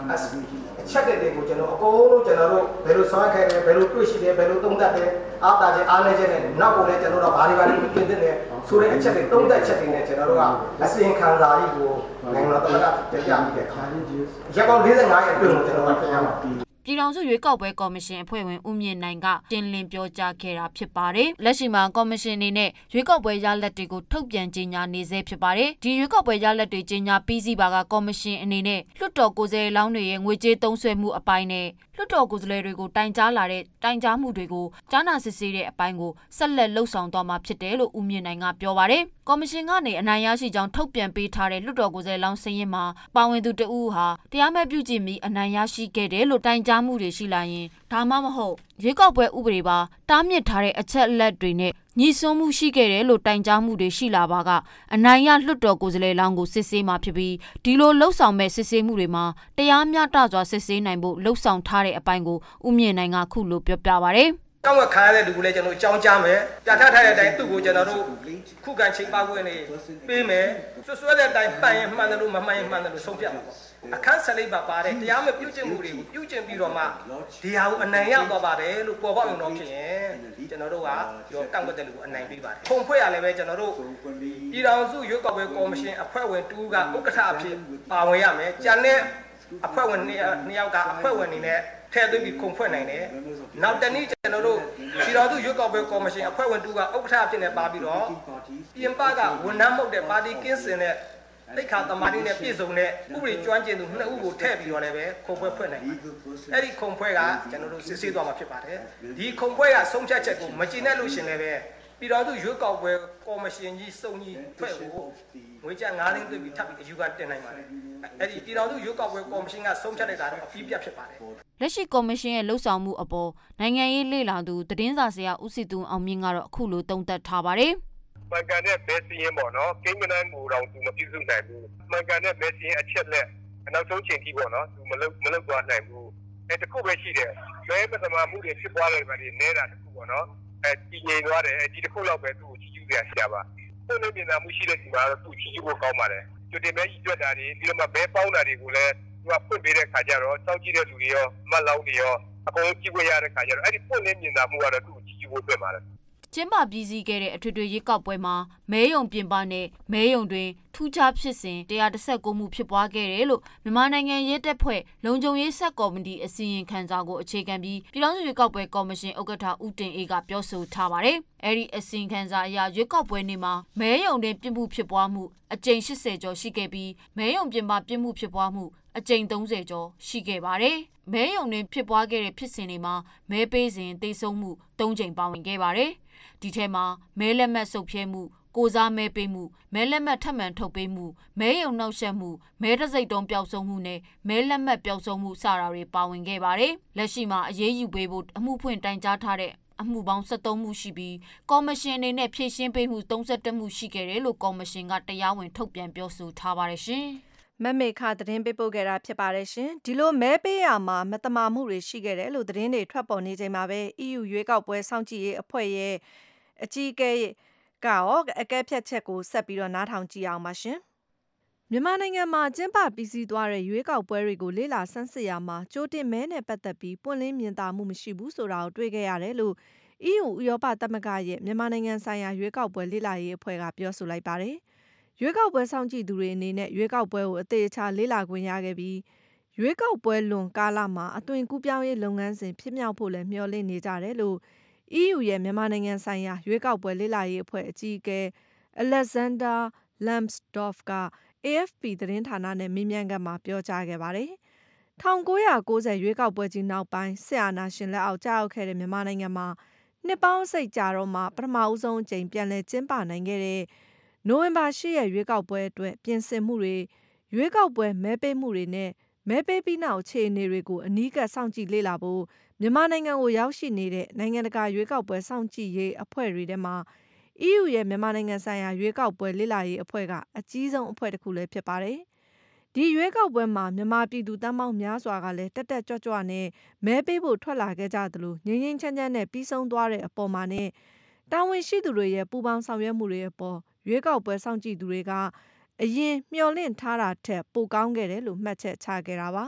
ချက်တွေကိုကျွန်တော်အကုန်လုံးကျွန်တော်တို့ဘယ်လိုဆောင်ရွက်ခဲ့တယ်ဘယ်လိုတွေ့ရှိတယ်ဘယ်လိုသုံးသပ်တယ်အားတာချက်အားနည်းချက်နဲ့နောက်ကိုလည်းကျွန်တော်တို့ဘာတွေပြင်သင့်တယ်ဆိုတဲ့အချက်တွေသုံးသပ်ချက်တွေနဲ့ကျွန်တော်တို့ကအစီရင်ခံစာကြီးကိုနိုင်ငံတော်သမ္မတတင်ပြပြီးတဲ့အခါရက်ပေါင်း45ရက်အတွင်းကိုကျွန်တော်တို့ပြန်ရမှာပြည်ထောင်စုရွေးကောက်ပွဲကော်မရှင်အဖွဲ့ဝင်ဦးမြင့်နိုင်ကတင်လင်းပြောကြားခဲ့တာဖြစ်ပါတယ်။လက်ရှိမှာကော်မရှင်အနေနဲ့ရွေးကောက်ပွဲရလဒ်တွေကိုထုတ်ပြန်ကြေညာနေဆဲဖြစ်ပါတယ်။ဒီရွေးကောက်ပွဲရလဒ်တွေကြေညာပြီးစီးပါကကော်မရှင်အနေနဲ့လွှတ်တော်ကိုယ်စားလှယ်လောင်းတွေရဲ့ငွေကြေးသုံးစွဲမှုအပိုင်းနဲ့လွှတ်တော်ကိုယ်စားလှယ်တွေကိုတိုင်ကြားလာတဲ့တိုင်ကြားမှုတွေကိုကြားနာစစ်ဆေးတဲ့အပိုင်းကိုဆက်လက်လှုပ်ဆောင်သွားမှာဖြစ်တယ်လို့ဦးမြင့်နိုင်ကပြောပါတယ်။ကော်မရှင်ကနေအနိုင်ရရှိကြောင်းထုတ်ပြန်ပေးထားတဲ့လွှတ်တော်ကိုယ်စားလှယ်လောင်းစာရင်းမှာပါဝင်သူတဦးဟာတရားမဲ့ပြုကျင့်ပြီးအနိုင်ရရှိခဲ့တယ်လို့တိုင်ကြားမှုတွေရှိလာရင်ဒါမှမဟုတ်ရွေးကောက်ပွဲဥပဒေပါတားမြစ်ထားတဲ့အချက်အလက်တွေနဲ့ညီစွန်းမှုရှိခဲ့တယ်လို့တိုင်ကြားမှုတွေရှိလာပါကအနိုင်ရလွှတ်တော်ကိုယ်စားလှယ်လောင်းကိုစစ်ဆေးမှာဖြစ်ပြီးဒီလိုလှုပ်ဆောင်မဲ့စစ်ဆေးမှုတွေမှာတရားမျှတစွာစစ်ဆေးနိုင်ဖို့လှုပ်ဆောင်ထားတဲ့အပိုင်းကိုဦးမြင့်နိုင်ကခုလိုပြောပြပါရယ်ကောင်းဝခံရတဲ့လူကိုလည်းကျွန်တော်အကြောင်းကြားမယ်ပြဋ္ဌာန်းထားတဲ့အတိုင်းသူ့ကိုကျွန်တော်တို့ခုခံချိန်ပါခွင့်နေပေးမယ်ဆွဆွဲတဲ့အတိုင်းပတ်ရင်မှန်တယ်လို့မမှန်ရင်မှန်တယ်လို့ဆုံးဖြတ်မှာပေါ့အခန်းဆက်လိုက်ပါတဲ့တရားမဲ့ပြုကျင့်မှုတွေကိုပြုကျင့်ပြီးတော့မှဒီဟာကိုအနိုင်ရသွားပါတယ်လို့ပေါ်ပေါက်အောင်တော့ဖြစ်ရင်ကျွန်တော်တို့ကရောကန့်ကွက်တဲ့လူကိုအနိုင်ပေးပါတယ်ခုံဖွဲ့ရလည်းပဲကျွန်တော်တို့ပြည်ထောင်စုရွေးကောက်ပွဲကော်မရှင်အဖွဲ့ဝင်တူကဥက္ကဋ္ဌအဖြစ်ပါဝင်ရမယ်ကျန်တဲ့အဖွဲ့ဝင်2ယောက်ကအဖွဲ့ဝင်နေနဲ့ထဲသွင်းပြီးခုံဖွဲ့နိုင်တယ်နောက်တနည်းကျွန်တော်တို့ပြည်တော်စုရွေးကောက်ပွဲကော်မရှင်အဖွဲ့ဝင်တူကဥက္ကဋ္ဌအဖြစ်နဲ့ပါပြီးတော့ပြင်ပကဝန်ထမ်းမှုတဲ့ပါတီကင်းစင်တဲ့တိတ်ခါတမာတိနဲ့ပြည်စုံတဲ့ဥပဒေကျွမ်းကျင်သူ2ဦးကိုထည့်ပြီးတော့လည်းပဲခုံဖွဲ့ဖွဲ့နိုင်တယ်အဲ့ဒီခုံဖွဲ့ကကျွန်တော်တို့စစ်ဆေးသွားမှာဖြစ်ပါတယ်ဒီခုံဖွဲ့ကဆုံးဖြတ်ချက်ကိုမကျေနပ်လို့ရှင်လည်းပဲပြည်တော်စုရွေးကောက်ပွဲကော်မရှင်ကြီးစုံကြီးဖွဲ့ကိုငွေကျပ်9သိန်းသွင်းပြီးထပ်ပြီးအယူခံတင်နိုင်ပါတယ်အဲ့ဒီပြည်တော်စုရွေးကောက်ပွဲကော်မရှင်ကဆုံးဖြတ်တဲ့ကတော့အပြီးပြတ်ဖြစ်ပါတယ်လက်ရှိကော်မရှင်ရဲ့လှုပ်ဆောင်မှုအပေါ်နိုင်ငံရေးလေ့လာသူသတင်းစာဆရာဦးစီသူအောင်မြင့်ကတော့အခုလိုသုံးသပ်ထားပါတယ်မှန်ကန်တဲ့ဘဲစင်းပေါ့နော်ကိန်းဂဏန်းကိုတော့သူမပြည့်စုံနိုင်ဘူးမှန်ကန်တဲ့ဘဲစင်းအချက်လက်နောက်ဆုံးချိန်ထိပေါ့နော်သူမလုပ်သွားနိုင်ဘူးအဲတခုပဲရှိတယ်ဘဲပထမမှုတွေဖြစ်သွားတယ်ဗာဒီနေတာတခုပေါ့နော်ဒီငြိမ်သွားတယ်ဒီတစ်ခုလောက်ပဲသူ့ကိုချီးကျူးရရှိတာပါပုံနဲ့ပြင်သားမှုရှိတဲ့ဒီမှာတော့သူ့ချီးကျူးဖို့ကောင်းပါတယ်ကျွတ်တင်မဲကြီးကျွတ်တာတွေပြီးတော့မှဘဲပေါင်းတာတွေကိုလည်းသူကဖွင့်ပေးတဲ့ခါကျတော့စောင့်ကြည့်တဲ့လူတွေရောမတ်လောင်းတွေရောအကုန်ကြည့်ခွင့်ရတဲ့ခါကျတော့အဲ့ဒီပုံနဲ့ပြင်သားမှုကတော့သူ့ကိုချီးကျူးဖို့ပြပါတယ်ကျင်းပပြီးစီးခဲ့တဲ့အထွေထွေရွေးကောက်ပွဲမှာမဲယုံပြင်ပနဲ့မဲယုံတွင်ထူးခြားဖြစ်စဉ်119မှုဖြစ်ပွားခဲ့တယ်လို့မြန်မာနိုင်ငံရဲတပ်ဖွဲ့လုံခြုံရေးဆက်ကော်မတီအစီရင်ခံစာကိုအခြေခံပြီးပြည်ထောင်စုရွေးကောက်ပွဲကော်မရှင်ဥက္ကဋ္ဌဦးတင်အေးကပြောဆိုထားပါတယ်။အဲဒီအစီရင်ခံစာအရရွေးကောက်ပွဲနေ့မှာမဲယုံတွင်ပြစ်မှုဖြစ်ပွားမှုအကြိမ်80ကျော်ရှိခဲ့ပြီးမဲယုံပြင်ပပြစ်မှုဖြစ်ပွားမှုအကြိမ်30ကျော်ရှိခဲ့ပါတယ်။မဲယုံတွင်ဖြစ်ပွားခဲ့တဲ့ဖြစ်စဉ်တွေမှာမဲပေးစဉ်တိတ်ဆုံးမှု3ကြိမ်ပါဝင်ခဲ့ပါတယ်။ဒီထဲမှာမဲလက်မှတ်စုပ်ဖြဲမှုကိုစားမဲပေးမှုမဲလက်မှတ်ထပ်မံထုတ်ပေးမှုမဲယုံနှောက်ယှက်မှုမဲတစိတ်တုံးပျောက်ဆုံးမှုနဲ့မဲလက်မှတ်ပျောက်ဆုံးမှုစတာတွေပါဝင်ခဲ့ပါတယ်။လက်ရှိမှာအရေးယူပေးဖို့အမှုဖွင့်တိုင်ကြားထားတဲ့အမှုပေါင်း73မှုရှိပြီးကော်မရှင်အနေနဲ့ဖြည့်ရှင်းပေးမှု31မှုရှိခဲ့တယ်လို့ကော်မရှင်ကတရားဝင်ထုတ်ပြန်ပြောဆိုထားပါတယ်ရှင်။မမေခသတင်းပေးပို့ခဲ့တာဖြစ်ပါတယ်ရှင်။ဒီလိုမဲပေးရမှာမတမာမှုတွေရှိခဲ့တယ်လို့သတင်းတွေထွက်ပေါ်နေချိန်မှာပဲ EU ရွေးကောက်ပွဲစောင့်ကြည့်ရေးအဖွဲ့ရဲ့အကြီးအကဲကရောအကဲဖြတ်ချက်ကိုဆက်ပြီးတော့နားထောင်ကြည့်အောင်ပါရှင်။မြန်မာနိုင်ငံမှာကျင်းပပြီးစီးသွားတဲ့ရွေးကောက်ပွဲတွေကိုလေ့လာဆန်းစစ်ရမှာကြိုတင်မဲနဲ့ပတ်သက်ပြီးပွင့်လင်းမြင်သာမှုမရှိဘူးဆိုတာကိုတွေ့ခဲ့ရတယ်လို့ EU ဥရောပသမဂ္ဂရဲ့မြန်မာနိုင်ငံဆိုင်ရာရွေးကောက်ပွဲလေ့လာရေးအဖွဲ့ကပြောဆိုလိုက်ပါတယ်။ရွေးကောက်ပွဲစောင့်ကြည့်သူတွေအနေနဲ့ရွေးကောက်ပွဲကိုအသေးအချာလေ့လာခွင့်ရခဲ့ပြီးရွေးကောက်ပွဲလွန်ကာလမှာအသွင်ကူးပြောင်းရေးလုပ်ငန်းစဉ်ဖြစ်မြောက်ဖို့လည်းမျှော်လင့်နေကြတယ်လို့ EU ရဲ့မြန်မာနိုင်ငံဆိုင်ရာရွေးကောက်ပွဲလေ့လာရေးအဖွဲ့အကြီးအကဲ Alexander Lambsdorff က AFP သတင်းဌာနနဲ့မေးမြန်းခန်းမှာပြောကြားခဲ့ပါတယ်။ 1990ရွေးကောက်ပွဲကြီးနောက်ပိုင်းစစ်အာဏာရှင်လက်အောက်ကျရောက်ခဲ့တဲ့မြန်မာနိုင်ငံမှာနှစ်ပေါင်းစိတ်ကြာတော့မှပထမဦးဆုံးအကြိမ်ပြန်လည်ကျင်းပနိုင်ခဲ့တဲ့နိုဝင်ဘာ10ရက်ရွေးကောက်ပွဲအတွက်ပြင်ဆင်မှုတွေရွေးကောက်ပွဲမဲပေးမှုတွေနဲ့မဲပေးပြီးနောက်အခြေအနေတွေကိုအနီးကပ်စောင့်ကြည့်လေ့လာဖို့မြန်မာနိုင်ငံကိုရောက်ရှိနေတဲ့နိုင်ငံတကာရွေးကောက်ပွဲစောင့်ကြည့်ရေးအဖွဲ့တွေထဲမှာ EU ရဲ့မြန်မာနိုင်ငံဆိုင်ရာရွေးကောက်ပွဲလေ့လာရေးအဖွဲ့ကအကြီးဆုံးအဖွဲ့တစ်ခုလည်းဖြစ်ပါတယ်။ဒီရွေးကောက်ပွဲမှာမြန်မာပြည်သူတန်းပေါင်းများစွာကလည်းတက်တက်ကြွကြွနဲ့မဲပေးဖို့ထွက်လာခဲ့ကြသလိုငြိမ်းငြိမ်းချမ်းချမ်းနဲ့ပြီးဆုံးသွားတဲ့အပေါ်မှာနဲ့တာဝန်ရှိသူတွေရဲ့ပူးပေါင်းဆောင်ရွက်မှုတွေအပေါ်ရွေးကောက်ပွဲစောင့်ကြည့်သူတွေကအရင်မျှော်လင့်ထားတာထက်ပိုကောင်းခဲ့တယ်လို့မှတ်ချက်ချခဲ့တာပါ။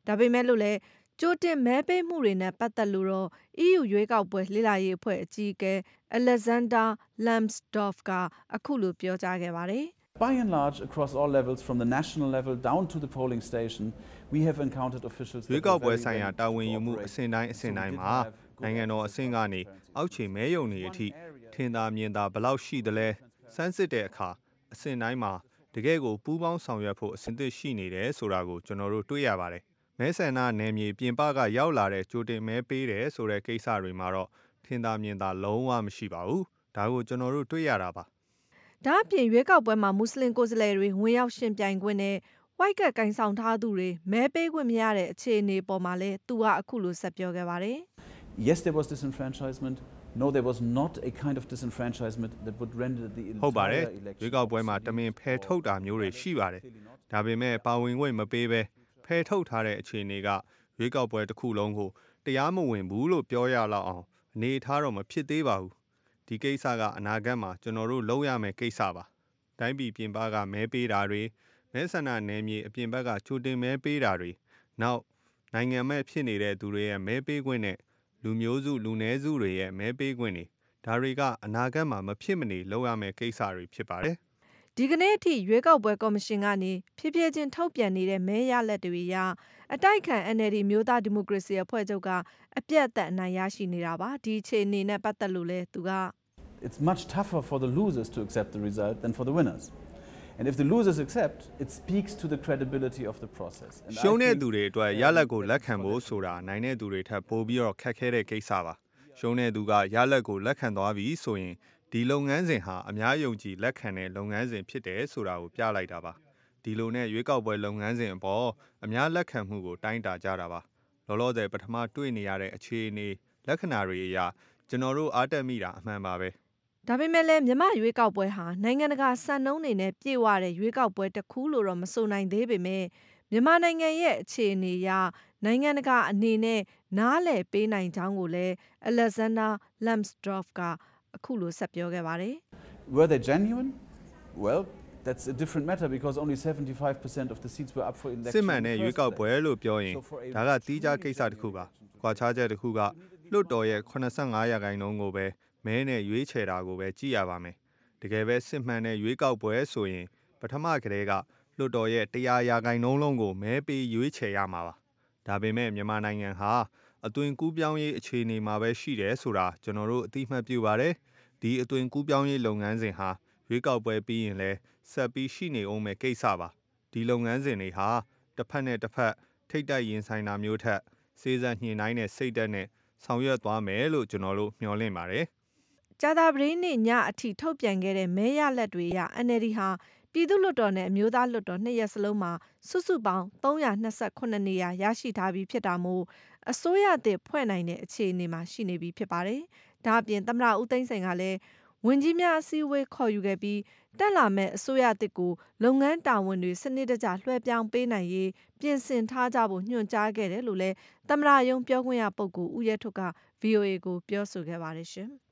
ဒါပေမဲ့လို့လည်းကြိုတင်မဲပေးမှုတွေနဲ့ပတ်သက်လို့တော့ EU ရွေးကောက်ပွဲလေ့လာရေးအဖွဲ့အကြီးအကဲ Alexander Lambsdorff ကအခုလိုပြောကြားခဲ့ပါတယ်။ By and large, across all levels, from the national level down to the polling station, we have encountered officials. ရွေးကောက်ပွဲဆိုင်ရာတာဝန်ယူမှုအဆင့်တိုင်းမှာနိုင်ငံတော်အဆင့်ကနေအောက်ခြေမဲရုံတွေအထိထင်သာမြင်သာဘယ်လောက်ရှိသလဲစမ်းစစ်တဲ့အခါအဆင့်တိုင်းမှာတကယ်ကိုပူးပေါင်းဆောင်ရွက်ဖို့အဆင့်သစ်ရှိနေတယ်ဆိုတာကိုကျွန်တော်တို့တွေ့ရပါတယ်။မဲဆန္ဒနယ်မြေပြင်ပကရောက်လာတဲ့ကြိုတင်မဲပေးတယ်ဆိုတဲ့ကိစ္စတွေမှာတော့ထင်သာမြင်သာလုံးဝမရှိပါဘူး။ဒါကိုကျွန်တော်တို့တွေ့ရတာပါ။ဒါအပြင်ရွေးကောက်ပွဲမှာမွတ်စလင်ကိုယ်စားလှယ်တွေဝင်ရောက်ရှင်ပြိုင်ခွင့်နဲ့ဝိုက်ကတ်ကင်ဆောင်ထားသူတွေမဲပေးခွင့်မရတဲ့အခြေအနေပေါ်မှာလည်းသူကအခုလိုဆက်ပြောခဲ့ပါတယ်။ Yes, there was disenfranchisement. No, there was not a kind of disenfranchisement that would render the entire election. ဟုတ်ပါတယ်။ရွေးကောက်ပွဲမှာတမင်ဖယ်ထုတ်တာမျိုးတွေရှိပါတယ်။ဒါပေမဲ့ပါဝင်ခွင့်မပေးဘဲဖယ်ထုတ်ထားတဲ့အခြေအနေကရွေးကောက်ပွဲတစ်ခုလုံးကိုတရားမဝင်ဘူးလို့ပြောရလောက်အောင်အနေထားတော့မဖြစ်သေးပါဘူး။ဒီကိစ္စကအနာဂတ်မှာကျွန်တော်တို့လုပ်ရမယ့်ကိစ္စပါ။တိုင်းပြည်ပြင်ပကမဲပေးတာတွေမဲဆန္ဒနယ်မြေအပြင်ဘက်ကချိုတင်မဲပေးတာတွေနောက်နိုင်ငံမဲ့ဖြစ်နေတဲ့သူတွေရဲ့မဲပေးခွင့်နဲ့လူမျိုးစုလူနည်းစုတွေရဲ့မဲပေးခွင့်တွေဒါတွေကအနာဂတ်မှာမဖြစ်မနေလုပ်ရမယ့်ကိစ္စတွေဖြစ်ပါတယ်။ဒီကနေ့အထိရွေးကောက်ပွဲကော်မရှင်ကနေဖြည်းဖြည်းချင်းထုတ်ပြန်နေတဲ့မဲရလဒ်တွေအရအတိုက်ခံ NLD မျိုးသားဒီမိုကရေစီအဖွဲ့ချုပ်ကအပြတ်အသတ်အနိုင်ရရှိနေတာပါ။ဒီအခြေအနေနဲ့ပတ်သက်လို့လဲသူက It's much tougher for the losers to accept the result than for the winners. And if the losers accept, it speaks to the credibility of the process. ရှုံးတဲ့သူတွေအတွက်ရလဒ်ကိုလက်ခံဖို့ဆိုတာနိုင်တဲ့သူတွေထပ်ပိုပြီးတော့ခက်ခဲတဲ့ကိစ္စပါ။ရှုံးတဲ့သူကရလဒ်ကိုလက်ခံသွားပြီဆိုရင်ဒီလုပ်ငန်းစဉ်ဟာအများယုံကြည်လက်ခံတဲ့လုပ်ငန်းစဉ်ဖြစ်တယ်ဆိုတာကိုပြလိုက်တာပါ။ဒီလိုနဲ့ရွေးကောက်ပွဲလုပ်ငန်းစဉ်အပေါ်အများလက်ခံမှုကိုတိုင်းတာကြတာပါ။လောလောဆယ်ပထမတွေ့နေရတဲ့အခြေအနေလက္ခဏာတွေအရကျွန်တော်တို့အားတက်မိတာအမှန်ပါပဲ။ဒါပေမဲ့လည်းမြန်မာရွေးကောက်ပွဲဟာနိုင်ငံတကာစံနှုန်းတွေနဲ့ပြည့်ဝတဲ့ရွေးကောက်ပွဲတစ်ခုလို့တော့မဆိုနိုင်သေးပေမဲ့မြန်မာနိုင်ငံရဲ့အခြေအနေအရနိုင်ငံတကာအနေနဲ့နားလည်ပေးနိုင်ကြောင်းကိုလည်း Alexander Lambsdorff ကအခုလိုဆက်ပြောခဲ့ပါတယ်။ Were they genuine? Well, that's a different matter because only 75% of the seats were up for election. စစ်မှန်တဲ့ရွေးကောက်ပွဲလို့ပြောရင်ဒါကတီးခြားကိစ္စတစ်ခုပါ။ကွာခြားချက်တစ်ခုကလွှတ်တော်ရဲ့85%ကိုပဲမဲနဲ့ရွေးချယ်တာကိုပဲကြည့်ရပါမယ်။တကယ်ပဲစစ်မှန်တဲ့ရွေးကောက်ပွဲဆိုရင်ပထမကတည်းကလွှတ်တော်ရဲ့100%လုံးကိုမဲပေးရွေးချယ်ရမှာပါ။ဒါပေမဲ့မြန်မာနိုင်ငံဟာအသွင်ကူးပြောင်းရေးအခြေအနေမှာပဲရှိတယ်ဆိုတာကျွန်တော်တို့အသိမှတ်ပြုပါတယ်။ဒီအသွင်ကူးပြောင်းရေးလုပ်ငန်းစဉ်ဟာရွေးကောက်ပွဲပြီးရင်လည်းဆက်ပြီးရှိနေအောင်မယ့်ကိစ္စပါ။ဒီလုပ်ငန်းစဉ်တွေဟာတစ်ဖက်နဲ့တစ်ဖက်ထိတ်တိုက်ရင်ဆိုင်တာမျိုးထက်စေစပ်ညှိနှိုင်းတဲ့စိတ်ဓာတ်နဲ့ဆောင်ရွက်သွားမယ်လို့ကျွန်တော်တို့မျှော်လင့်ပါတယ်။ကြာသပတေးနေ့ညအထိထုတ်ပြန်ခဲ့တဲ့မဲရလဒ်တွေအရ NLD ဟာပြည်သူ့လွှတ်တော်နဲ့အမျိုးသားလွှတ်တော်နှစ်ရက်စလုံးမှာစုစုပေါင်း328နေရာရရှိထားပြီးဖြစ်တာမို့အစိုးရသစ်ဖွဲ့နိုင်တဲ့အခြေအနေမှာရှိနေပြီဖြစ်ပါတယ်။ဒါအပြင်သမ္မတဦးသိန်းစိန်ကလည်းဝန်ကြီးများအစည်းအဝေးခေါ်ယူခဲ့ပြီးတက်လာမဲ့အစိုးရသစ်ကိုလုပ်ငန်းတာဝန်တွေစနစ်တကျလွှဲပြောင်းပေးနိုင်ရေးပြင်ဆင်ထားကြဖို့ညွှန်ကြားခဲ့တယ်လို့လည်းသမ္မတရုံးပြောခွင့်ရပုဂ္ဂိုလ်ဦးရဲထွဋ်က VOA ကိုပြောဆိုခဲ့ပါတယ်ရှင်။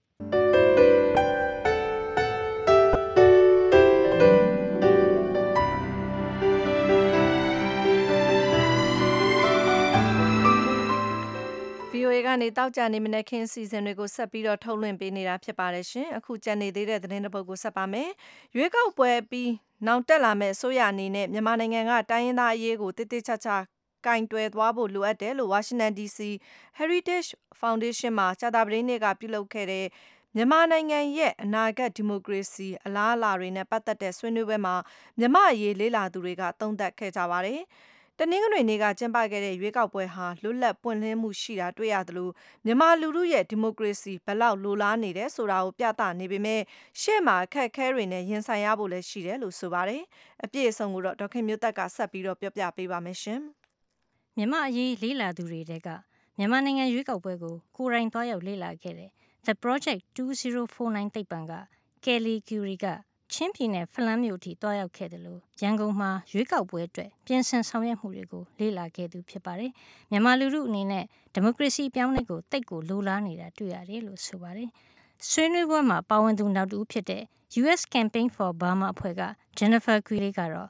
VOA ကနေတောက်ကြနေမနေ့ခင်းစီစဉ်တွေကိုဆက်ပြီးတော့ထုတ်လွှင့်ပေးနေတာဖြစ်ပါတယ်ရှင်။အခုကြံနေသေးတဲ့သတင်းတစ်ပုဒ်ကိုဆက်ပါမယ်။ရွေးကောက်ပွဲပြီးနောက်တက်လာမဲ့အစိုးရအနေနဲ့မြန်မာနိုင်ငံကတိုင်းရင်းသားအရေးကိုတိတိကျကျကင်တွယ်သွားဖို့လိုအပ်တယ်လို့ Washington DC Heritage Foundation မှာကြာသပတေးနေ့ကပြုလုပ်ခဲ့တဲ့မြန်မာနိုင်ငံရဲ့အနာဂတ်ဒီမိုကရေစီအလားအလာတွေနဲ့ပတ်သက်တဲ့ဆွေးနွေးပွဲမှာမြန်မာအရေးလေ့လာသူတွေကသုံးသပ်ခဲ့ကြပါတယ်။တနင်္ဂနွေနေ့ကကျင်းပခဲ့တဲ့ရွေးကောက်ပွဲဟာလွတ်လပ်ပွင့်လင်းမှုရှိတာတွေ့ရသလိုမြန်မာလူထုရဲ့ဒီမိုကရေစီဘယ်လောက်လိုလားနေတယ်ဆိုတာကိုပြသနေပေမဲ့ရှေ့မှာအခက်အခဲတွေနဲ့ရင်ဆိုင်ရဖို့လည်းရှိတယ်လို့ဆိုပါတယ်။အပြည့်အစုံကိုတော့ဒေါခင်မျိုးသက်ကဆက်ပြီးတော့ပြောပြပေးပါမယ်ရှင်။မြန်မာအရေးလေ့လာသူတွေကမြန်မာနိုင်ငံရွေးကောက်ပွဲကိုကိုယ်တိုင်သွားရောက်လေ့လာခဲ့တဲ့ The Project 2049သိပ္ပံက Kelly Curie ကချင်းပြည်နယ်ဖလန်းမြို့ထိတွားရောက်ခဲ့တယ်လို့ရန်ကုန်မှာရွေးကောက်ပွဲအတွက်ပြင်ဆင်ဆောင်ရွက်မှုတွေကိုလေ့လာခဲ့သူဖြစ်ပါတယ်။မြန်မာလူထုအနေနဲ့ဒီမိုကရေစီပြောင်းလဲကိုတိတ်ကိုလိုလားနေတာတွေ့ရတယ်လို့ဆိုပါတယ်။ဆွေးနွေးပွဲမှာပါဝင်သူနောက်တူဖြစ်တဲ့ US Campaign for Burma အဖွဲ့က Jennifer Quilly ကတော့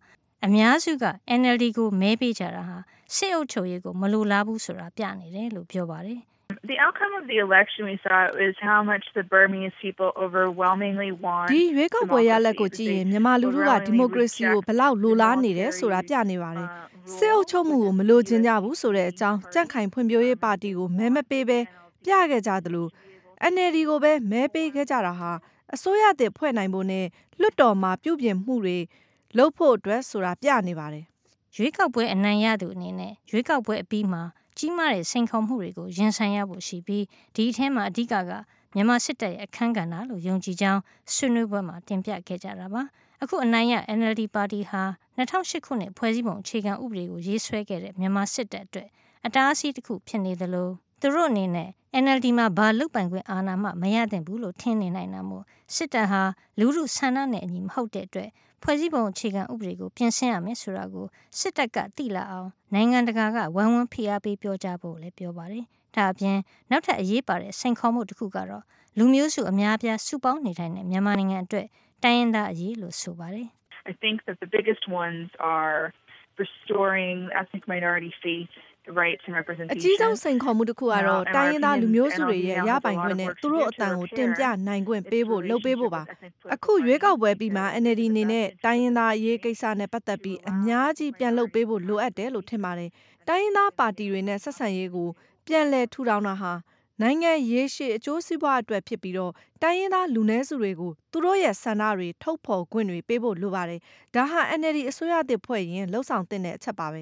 အများစုက NLD ကိုမဲပေးကြတာဟာစစ်အုပ်ချုပ်ရေးကိုမလိုလားဘူးဆိုတာပြနေတယ်လို့ပြောပါတယ်။ The outcome of the election we saw is how much the Burmese people overwhelmingly want. ဒီရွေးကောက်ပွဲရလဒ်ကိုကြည့်ရင်မြန်မာလူထုကဒီမိုကရေစီကိုဘလောက်လိုလားနေတယ်ဆိုတာပြနေပါတယ်။စစ်အုပ်ချုပ်မှုကိုမလိုချင်ကြဘူးဆိုတဲ့အကြောင်းကြန့်ခိုင်ဖွံ့ဖြိုးရေးပါတီကိုမဲမပေးပဲပြခဲ့ကြသလို NLD ကိုပဲမဲပေးခဲ့ကြတာဟာအစိုးရသစ်ဖွဲ့နိုင်ဖို့နဲ့လွှတ်တော်မှာပြုပြင်မှုတွေလုပ်ဖို့အတွက်ဆိုတာပြနေပါတယ်။ရွေးကောက်ပွဲအနိုင်ရသူအနေနဲ့ရွေးကောက်ပွဲအပြီးမှာကြီးမားတဲ့စိန်ခေါ်မှုတွေကိုရင်ဆိုင်ရဖို့ရှိပြီးဒီအထဲမှာအဓိကမြန်မာစစ်တပ်ရဲ့အခမ်းကဏ္ဍလို့ယုံကြည်ကြောင်းဆွေးနွေးပွဲမှာတင်ပြခဲ့ကြတာပါအခုအနိုင်ရ NLD ပါတီဟာ2008ခုနှစ်ဖွဲ့စည်းပုံအခြေခံဥပဒေကိုရေးဆွဲခဲ့တဲ့မြန်မာစစ်တပ်အတွက်အတားအဆီးတစ်ခုဖြစ်နေသလိုသူတို့အနေနဲ့ NLD မှာဘာလုတ်ပိုင်ခွင့်အာဏာမှမရသင့်ဘူးလို့ထင်နေနိုင်တာမို့စစ်တပ်ဟာလူထုဆန္ဒနဲ့အညီမဟုတ်တဲ့အတွက်ဖွဲ့စည်းပုံအခြေခံဥပဒေကိုပြင်ဆင်ရမယ်ဆိုတာကိုစစ်တပ်ကသိလာအောင်နိုင်ငံတကာကဝိုင်းဝန်းဖိအားပေးပြောကြဖို့လည်းပြောပါတယ်။ဒါအပြင်နောက်ထပ်အရေးပါတဲ့စိန်ခေါ်မှုတစ်ခုကတော့လူမျိုးစုအများအပြားစုပေါင်းနေထိုင်တဲ့မြန်မာနိုင်ငံအတွက်တိုင်းရင်းသားအရေးလို့ဆိုပါတယ်။ I think that the biggest ones are restoring ethnic minority faith rights and representation. အကြီးဆုံးစိန်ခေါ်မှုတစ်ခုကတော့တိုင်းရင်းသားလူမျိုးစုတွေရဲ့ရပိုင်ခွင့်နဲ့သူတို့အတန်ကိုတင်ပြနိုင်ခွင့်ပေးဖို့လုပ်ပေးဖို့ပါအခုရွေးကောက်ပွဲပြီးမှ NLD အနေနဲ့တိုင်းရင်းသားအရေးကိစ္စနဲ့ပတ်သက်ပြီးအများကြီးပြန်လုပ်ပေးဖို့လိုအပ်တယ်လို့ထင်ပါတယ်တိုင်းရင်းသားပါတီတွေနဲ့ဆက်ဆံရေးကိုပြန်လည်ထူထောင်တာဟာနိုင်ငံရေးရှေ့အကျိုးစီးပွားအတွက်ဖြစ်ပြီးတော့တိုင်းရင်းသားလူနည်းစုတွေကိုသူတို့ရဲ့ဆန္ဒတွေထုတ်ဖော်ခွင့်တွေပေးဖို့လိုပါတယ်ဒါဟာ NLD အစိုးရသစ်ဖွဲ့ရင်လှုပ်ဆောင်တဲ့အချက်ပါပဲ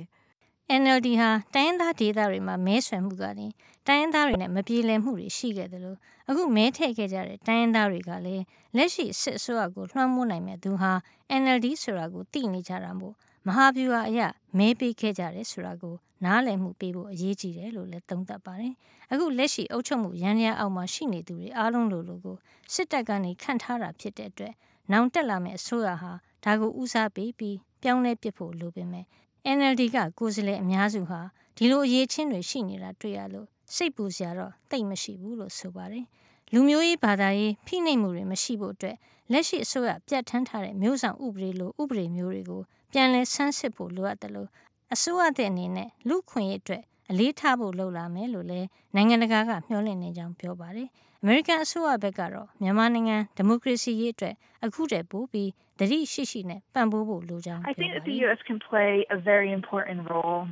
NLD ဟာတိုင်းရင်းသားဒေသတွေမှာမဲဆွယ်မှုကနေတိုင်းရင်းသားတွေနဲ့မပြေလည်မှုတွေရှိခဲ့တယ်လို့အခုမဲထည့်ခဲ့ကြတဲ့တိုင်းရင်းသားတွေကလည်းလက်ရှိစစ်အစိုးရကိုလွှမ်းမိုးနိုင်မဲ့သူဟာ NLD ဆိုတာကိုသိနေကြတာမို့မဟာဗျူဟာအရမဲပေးခဲ့ကြတယ်ဆိုတာကိုနားလည်မှုပေးဖို့အရေးကြီးတယ်လို့လည်းသုံးသပ်ပါတယ်အခုလက်ရှိအုပ်ချုပ်မှုရန်ရာအောက်မှာရှိနေသူတွေအားလုံးလိုလိုကိုစစ်တပ်ကနေခန့်ထားတာဖြစ်တဲ့အတွက်နောင်တက်လာမဲ့အစိုးရဟာဒါကိုဦးစားပေးပြီးပြောင်းလဲပစ်ဖို့လိုပေမဲ့NLD ကကိုယ်စားလှယ်အများစုဟာဒီလိုအရေးချင်းတွေရှိနေတာတွေ့ရလို့စိတ်ပူစရာတော့တိတ်မရှိဘူးလို့ဆိုပါတယ်။လူမျိုးရေးဘာသာရေးဖိနှိပ်မှုတွေမရှိဖို့အတွက်လက်ရှိအစိုးရပြဋ္ဌာန်းထားတဲ့မျိုးဆောင်ဥပဒေလိုဥပဒေမျိုးတွေကိုပြန်လည်ဆန်းစစ်ဖို့လိုအပ်တယ်လို့အစိုးရတဲ့အနေနဲ့လူခွင့်ရေးအတွက်အလေးထားဖို့လုပ်လာမယ်လို့လည်းနိုင်ငံတကာကမျှော်လင့်နေကြောင်းပြောပါတယ်။ အမေရိကန်အစိုးရဘက်ကတော့မြန်မာနိုင်ငံဒီမိုကရေစီရေးအတွက်အခုတည်းပို့ပြီးတတိရှိရှိနဲ့ပံ့ပိုးဖို့လိုကြောင်း I think that the US can play a very important role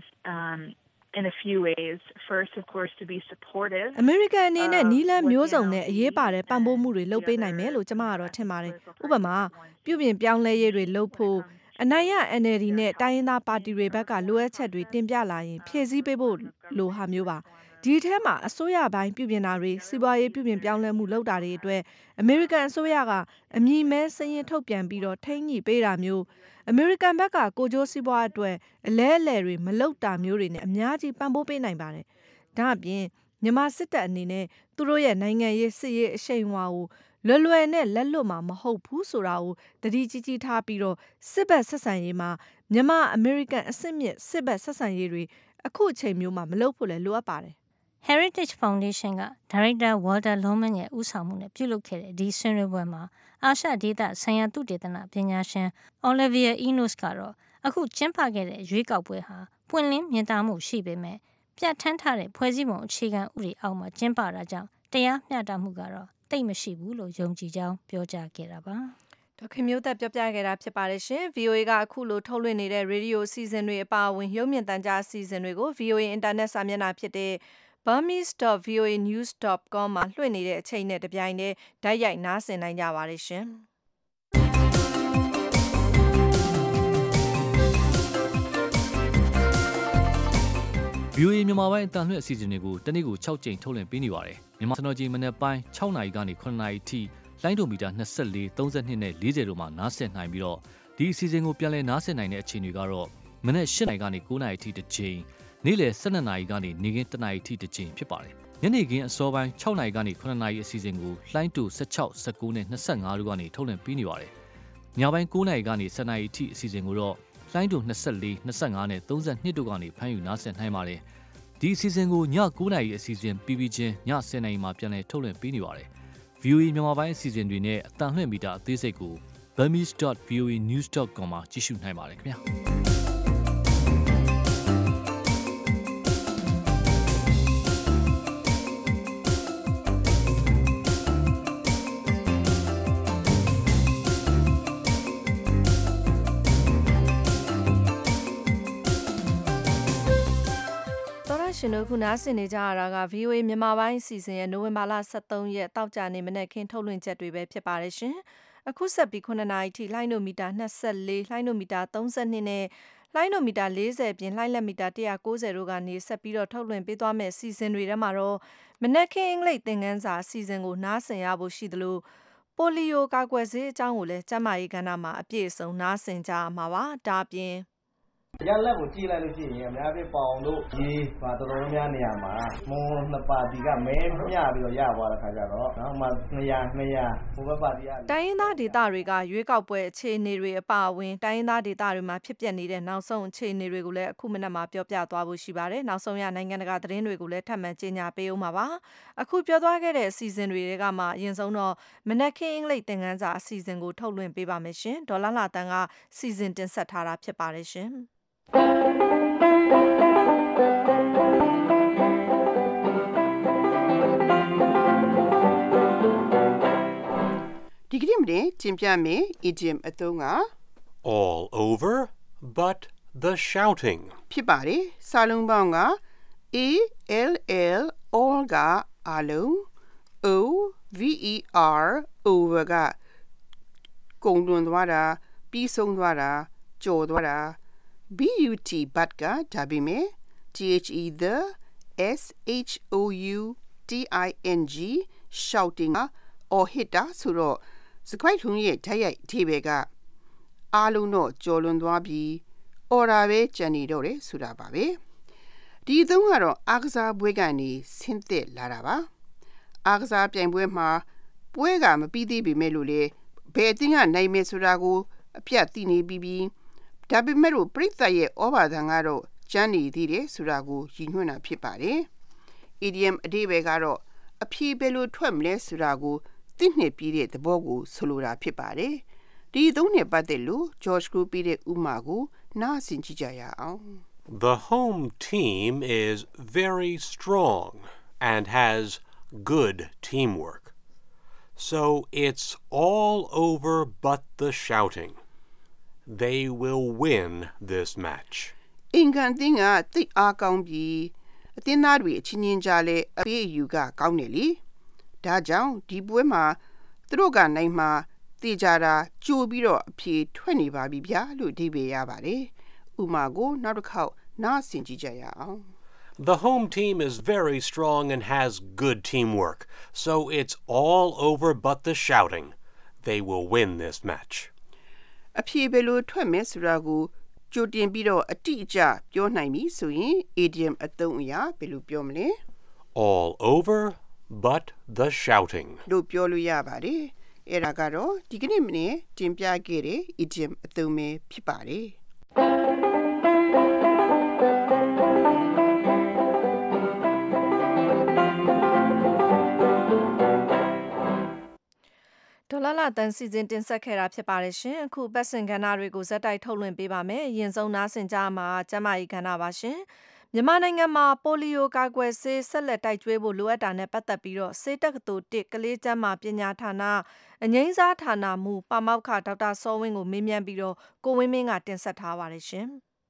in a few ways. First, of course, to be supportive. အမေရိကန်အနေနဲ့နီးလန်းမျိုးစုံနဲ့အရေးပါတဲ့ပံ့ပိုးမှုတွေလုပ်ပေးနိုင်မယ်လို့ကျွန်မကတော့ထင်ပါတယ်။ဥပမာပြုပြင်ပြောင်းလဲရေးတွေလုပ်ဖို့အနိုင်ရ NLD နဲ့တိုင်းရင်းသားပါတီတွေဘက်ကလိုအပ်ချက်တွေတင်ပြလာရင်ဖြည့်ဆည်းပေးဖို့လိုဟာမျိုးပါဒီထဲမှာအစိုးရပိုင်းပြုပြင်တာတွေစီးပွားရေးပြုပြင်ပြောင်းလဲမှုလုပ်တာတွေအတွက်အမေရိကန်အစိုးရကအမည်မဲစည်ရင်ထုတ်ပြန်ပြီးတော့ထိန်းညှိပေးတာမျိုးအမေရိကန်ဘက်ကကိုကျိုးစီးပွားအတွက်အလဲအလှယ်တွေမလုပ်တာမျိုးတွေနဲ့အများကြီးပံ့ပိုးပေးနိုင်ပါတယ်ဒါအပြင်မြန်မာစစ်တပ်အနေနဲ့သူတို့ရဲ့နိုင်ငံရေးစစ်ရေးအရှိန်အဝါကိုလွယ်နဲ့လက်လွတ်မှာမဟုတ်ဘူးဆိုတာကိုတတိကြီးထားပြီးတော့စစ်ဘက်ဆက်ဆံရေးမှာမြန်မာအမေရိကန်အစစ်မြစ်စစ်ဘက်ဆက်ဆံရေးတွေအခုအချိန်မျိုးမှာမလုပ်ဖို့လည်းလိုအပ်ပါတယ် Heritage Foundation ကဒါရိုက်တာ Walter Lohman ရဲ့ဦးဆောင်မှုနဲ့ပြုလုပ်ခဲ့တဲ့ဒီဆွေးနွေးပွဲမှာအာရှဒေသဆိုင်ရာသုတေသနပညာရှင် Olivia Enos ကတော့အခုကျင်းပခဲ့တဲ့ရွေးကောက်ပွဲဟာပွင့်လင်းမြင်သာမှုရှိပေမဲ့ပြဋ္ဌာန်းထားတဲ့ဖွဲ့စည်းပုံအခြေခံဥပဒေအောက်မှာကျင်းပတာကြောင့်တရားမျှတမှုကတော့တိတ်မရှိဘူးလို့ယုံကြည်ကြောင်းပြောကြားခဲ့တာပါဒေါက်ခင်မျိုးသက်ပြောပြခဲ့တာဖြစ်ပါတယ်ရှင် VOA ကအခုလိုထုတ်လွှင့်နေတဲ့ radio အစီအစဉ်တွေအပါအဝင်ရုပ်မြင်သံကြားအစီအစဉ်တွေကို VOA Internet စာမျက်နှာဖြစ်တဲ့ burmese.voanews.com မှာလွှင့်နေတဲ့အချိန်နဲ့တပြိုင်တည်းဓာတ်ရိုက်နားဆင်နိုင်ကြပါတယ်ရှင်။ VOA မြန်မာပိုင်းအတန်လွှင့်အစီအစဉ်တွေကိုတနေ့ကို6ကြိမ်ထုတ်လွှင့်ပေးနေပါတယ်။မြန်မာစံတော်ချိန်မနက်ပိုင်း6နာရီကနေ9နာရီအထိလိုင်းဒိုမီတာ24 32နဲ့40တို့မှာနားဆင်နိုင်ပြီးတော့ဒီအစီအစဉ်ကိုပြန်လည်နားဆင်နိုင်တဲ့အချိန်တွေကတော့မနက်8နာရီကနေ9နာရီအထိတစ်ချိန်နေ့လယ်12နာရီကနေနေ့ခင်း1နာရီအထိတစ်ချိန်ဖြစ်ပါတယ်။ညနေခင်းအစောပိုင်း6နာရီကနေ9နာရီအစီအစဉ်ကိုလိုင်းဒို16 19နဲ့25တို့ကနေထုတ်လွှင့်ပေးနေပါတယ်။ညပိုင်း9နာရီကနေ10နာရီအထိအစီအစဉ်ကိုတော့လိုင်းဒို24 25နဲ့32တို့ကနေဖမ်းယူနားဆင်နိုင်ပါတယ်။ဒီအစီအစဉ်ကိုည9နာရီအစီအစဉ်ပြီးချင်းည10နာရီမှာပြန်လည်ထုတ်လွှင့်ပေးနေပါတယ်။ VOA မြန်မာပိုင်းအစီအစဉ်တွေနဲ့အတန်လွှင့်မီတာအသေးစိတ်ကို burmese.voanews.com မှာကြည့်ရှုနိုင်ပါတယ်ခင်ဗျာ။ရရှင်တို့ခုနားဆင်နေကြရတာက VOA မြန်မာပိုင်းအစီအစဉ်ရဲ့နိုဝင်ဘာလ23ရက်တောက်ကြနေမနေ့ခင်းထုတ်လွှင့်ချက်တွေပဲဖြစ်ပါတယ်ရှင်။အခုဆက်ပြီး9နာရီထိလိုင်းနိုမီတာ24လိုင်းနိုမီတာ32နဲ့လိုင်းနိုမီတာ40ပြင်လိုင်းလက်မီတာ190တို့ကနေဆက်ပြီးတော့ထုတ်လွှင့်ပေးသွားမယ့်အစီအစဉ်တွေထဲမှာတော့မနေ့ခင်းအင်္ဂလိပ်သင်ခန်းစာအစီအစဉ်ကိုနားဆင်ရဖို့ရှိသလိုပိုလီယိုကာကွယ်ဆေးအကြောင်းကိုလည်းကျန်းမာရေးကဏ္ဍမှာအပြည့်အစုံနားဆင်ကြရမှာပါ။ဒါပြင်ရလက်ကိုကြည့်လိုက်လို့ရှိရင်အများကြီးပေါင်တို့ဒီပါတော်တော်များနေရာမှာမွန်နှစ်ပါတီကမဲမျှပြီးတော့ရသွားတဲ့ခါကျတော့နောက်မှ200ဟိုဘက်ပါတီကတိုင်းရင်းသားဒေသတွေကရွေးကောက်ပွဲအခြေအနေတွေအပါအဝင်တိုင်းရင်းသားဒေသတွေမှာဖြစ်ပျက်နေတဲ့နောက်ဆုံးအခြေအနေတွေကိုလည်းအခုမနက်မှာပြောပြသွားဖို့ရှိပါတယ်။နောက်ဆုံးရနိုင်ငံတကာသတင်းတွေကိုလည်းထပ်မံကြေညာပေးဦးမှာပါ။အခုပြောသွားခဲ့တဲ့အစီအစဉ်တွေကမှအရင်ဆုံးတော့မနက်ခင်းအင်္ဂလိပ်သင်ခန်းစာအစီအစဉ်ကိုထုတ်လွှင့်ပေးပါမယ်ရှင်။ဒေါ်လာတန်ကစီစဉ်တင်ဆက်ထားတာဖြစ်ပါတယ်ရှင်။ဒီကနေ့မှာတင်ပြမယ် idiom အသုံးက all over but the shouting ဖြစ်ပါတယ်စာလုံးပေါင်းက all all ကအားလုံး over over ကကုန်လွန်သွားတာပြီးဆုံးသွားတာကျော်သွားတာbut but ကဒါပေမဲ့ the shouting shouting or hit ဆိုတော့စကွိုက်ထုံးရဲ့ဓာတ်ရိုက်အဓိပ္ပာယ်ကအားလုံးတော့ကျော်လွန်သွားပြီးအော်ရာပဲကြံနေတော့တယ်ဆိုတာပါပဲဒီအသုံးကတော့အားကစားပွဲကနေဆင်းသက်လာတာပါအားကစားပြိုင်ပွဲမှာပွဲကမပြီးသေးပေမဲ့လို့လေဘယ်အသင်းကနိုင်မယ်ဆိုတာကိုအပြတ်သိနေပြီးဒါပေမဲ့လို့ပရိသတ်ရဲ့ဩဘာသံကတော့ကျန်းနေသေးတယ်ဆိုတာကိုရည်ညွှန်းတာဖြစ်ပါတယ် idiom အဓိပ္ပာယ်ကတော့အဖြေဘယ်လိုထွက်မလဲဆိုတာကိုသိနေပြီးတဲ့သဘောကိုဆိုလိုတာဖြစ်ပါတယ်ဒီအသုံးနဲ့ပတ်သက်လို့ George Group ပြီးတဲ့ဥမာကိုနားဆင်ကြည့်ကြရအောင် The home team is very strong and has good teamwork. So it's all over but the shouting. They will win this match. အင်ကန်တင်းကသိအားကောင်းပြီးအတင်းသားတွေအချင်းချင်းကြားလဲအပေးအယူကကောင်းတယ်လေဒါကြောင့်ဒီပွဲမှာသူတို့ကနိုင်မှာသိကြတာကြိုပြီးတော့အဖြေထွက်နေပါပြီဗျာလို့ဒီပေရပါတယ်ဥမာကိုနောက်တစ်ခေါက်နားဆင်ကြည့်ကြရအောင် The home team is very strong and has good teamwork. So it's all over but the shouting. They will win this match. အဖြေဘယ်လိုထွက်မယ်ဆိုတာကိုကြိုတင်ပြီးတော့အတိအကျပြောနိုင်ပြီဆိုရင် idiom အသုံးအရာဘယ်လိုပြောမလဲ All over but the shouting လို့ပြောလို့ရပါတယ်အဲ့ဒါကတော့ဒီကနေ့မနေ့တင်ပြခဲ့တဲ့ idiom အသုံးပဲဖြစ်ပါတယ်ဒေါ်လာတန်စီစဉ်တင်ဆက်ခဲ့တာဖြစ်ပါတယ်ရှင်အခုပတ်စင်ကဏ္ဍတွေကိုဇက်တိုက်ထုတ်လွှင့်ပေးပါမယ်အရင်ဆုံးနားဆင်ကြမှာကျမကြီးကဏ္ဍပါရှင်မြန်မာနိုင်ငံမှာပိုလီယိုကာကွယ်ဆေးဆက်လက်တိုက်ကျွေးဖို့လိုအပ်တာနဲ့ပတ်သက်ပြီးတော့ဆေးတက္ကသိုလ်1ကလေးကျန်းမာပညာဌာနအငိမ့်စားဌာနမှပါမောက္ခဒေါက်တာစောဝင်းကိုမေးမြန်းပြီးတော့ကိုဝင်းမင်းကတင်ဆက်ထားပါတယ်ရှင်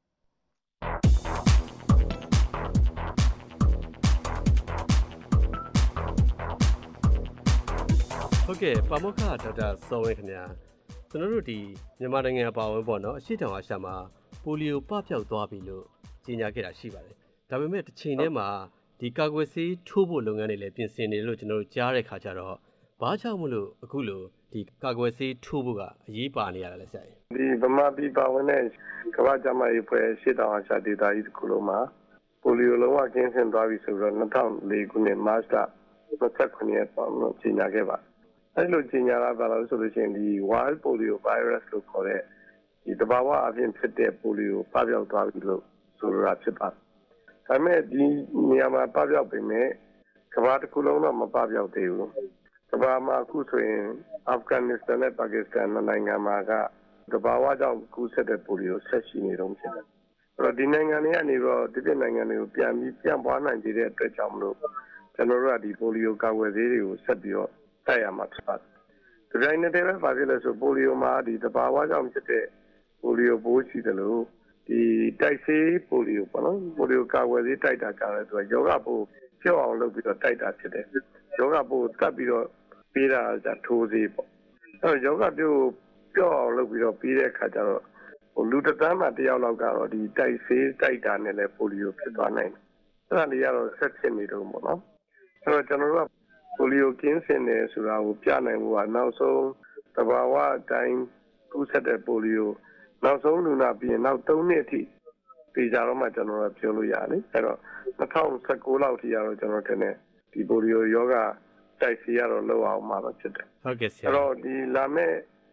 ဟုတ်ကဲ့ပါမောက္ခဒေါက်တာစောဝင်းခင်ဗျာကျွန်တော်တို့ဒီမြန်မာနိုင်ငံအပါအဝင်ပေါ့နော်အရှိတောင်အာရှမှာပိုလီယိုပပျောက်သွားပြီလို့ကြေညာခဲ့တာရှိပါတယ်ဒါပေမဲ့တစ်ချိန်တည်းမှာဒီကာကွယ်ဆေးထိုးဖို့လုပ်ငန်းတွေလည်းပြင်ဆင်နေလို့ကျွန်တော်တို့ကြားတဲ့ခါကျတော့ဘာကြောင့်မလို့အခုလိုဒီကာကွယ်ဆေးထိုးဖို့ကအရေးပါနေရတာလဲဆရာဒီဗမာပြည်ပါဝင်တဲ့ကမ္ဘာ့ကျန်းမာရေးအဖွဲ့ရှေ့တောင်အာရှဒေသကြီးတစ်ခုလုံးမှာပိုလီယိုလုံးဝကင်းစင်သွားပြီဆိုတော့2004ခုနှစ်မတ်လ29ရက်ပေါ့နော်ကြေညာခဲ့ပါအဲ့လိုကြေညာလာတာလို့ဆိုလို့ရှိရင်ဒီ wild polio virus လို့ခေါ်တဲ့ဒီတဘာဝအပြင်ဖြစ်တဲ့ပိုလီယိုပပျောက်သွားပြီလို့ဆိုလိုတာဖြစ်ပါတယ်။ဒါပေမဲ့ဒီနေရာမှာပပျောက်ပေမဲ့ကမ္ဘာတစ်ခုလုံးတော့မပပျောက်သေးဘူး။ကမ္ဘာမှာအခုဆိုရင်အာဖဂန်နစ္စတန်နဲ့ပါကစ္စတန်နိုင်ငံမှာကတဘာဝကြောင့်ကူးစက်တဲ့ပိုလီယိုဆက်ရှိနေတော့ဖြစ်တယ်။အဲ့တော့ဒီနိုင်ငံတွေကနေတော့ဒီပြည်နိုင်ငံတွေကိုပြန်ပြီးပြန်ပွားနိုင်ကြတဲ့အတွက်ကြောင့်မလို့ကျွန်တော်တို့ကဒီပိုလီယိုကာကွယ်ဆေးတွေကိုဆက်ပြီးတော့တိုက်ရမှာဖြစ်ပါတယ်။ဒီတိုင်းနဲ့တည်းပဲပါဖြစ်လို့ဆိုပိုလီယိုမှာဒီတဘာဝကြောင့်ဖြစ်တဲ့ပိုလီယိုပိုးရှိတယ်လို့ဒီတိုက်ဆေးပိုလီယိုပေါ့နော်ပိုလီယိုကာဝယ်ဆေးတိုက်တာကလည်းသူကယောဂပိုးပြောင်းအောင်လုပ်ပြီးတော့တိုက်တာဖြစ်တယ်ယောဂပိုးတတ်ပြီးတော့ပေးတာကထိုးဆေးပေါ့အဲယောဂပိုးပြောင်းအောင်လုပ်ပြီးတော့ပေးတဲ့အခါကျတော့လူတစ်သန်းမှတစ်ယောက်လောက်ကတော့ဒီတိုက်ဆေးတိုက်တာနဲ့လည်းပိုလီယိုဖြစ်သွားနိုင်တယ်အဲ့ဒါလေးကတော့ဆက်ဖြစ်နေတော့ပေါ့နော်အဲ့တော့ကျွန်တော်တို့ကပိုလီယိုကင်းစင်တယ်ဆိုတာကိုပြနိုင်ဖို့ကနောက်ဆုံးသဘာဝအတိုင်းကူးစက်တဲ့ပိုလီယိုနောက်ဆုံးလူနာပြီးရင်နောက်3နှစ်အထိပြည်ကြတော့မှကျွန်တော်တို့ပြောလို့ရတယ်အဲ့တော့2019လောက်ထိကတော့ကျွန်တော်ထင်တယ်ဒီပိုလီယိုယောဂတိုက်စီရတော့လောက်အောင်မှာတော့ဖြစ်တယ်ဟုတ်ကဲ့ဆရာအဲ့တော့ဒီလာမယ့်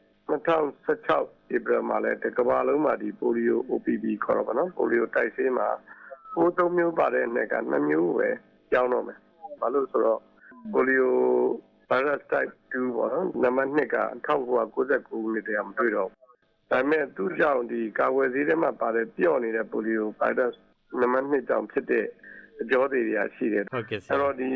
2016 April မှာလည်းတကမ္ဘာလုံးမှာဒီပိုလီယို OPV ခေါ်တော့ဗောနော်ပိုလီယိုတိုက်စီမှာ3မျိုးပါတဲ့နဲ့က2မျိုးပဲကြောင်းတော့မယ်ဘာလို့ဆိုတော့ပိုလီယို virus type 2ပေါ့နော်နံပါတ်2က1999ခုနှစ်တည်းကမတွေ့တော့ဒါပေမဲ့သူ့ကြောင့်ဒီကာဝယ်ဆေးထဲမှာပါတဲ့ပြော့နေတဲ့ပိုလီယို virus နံပါတ်2ကြောင့်ဖြစ်တဲ့အကြောတွေတွေရှိတယ်ဟုတ်ကဲ့ဆရာအဲ့တော့ဒီ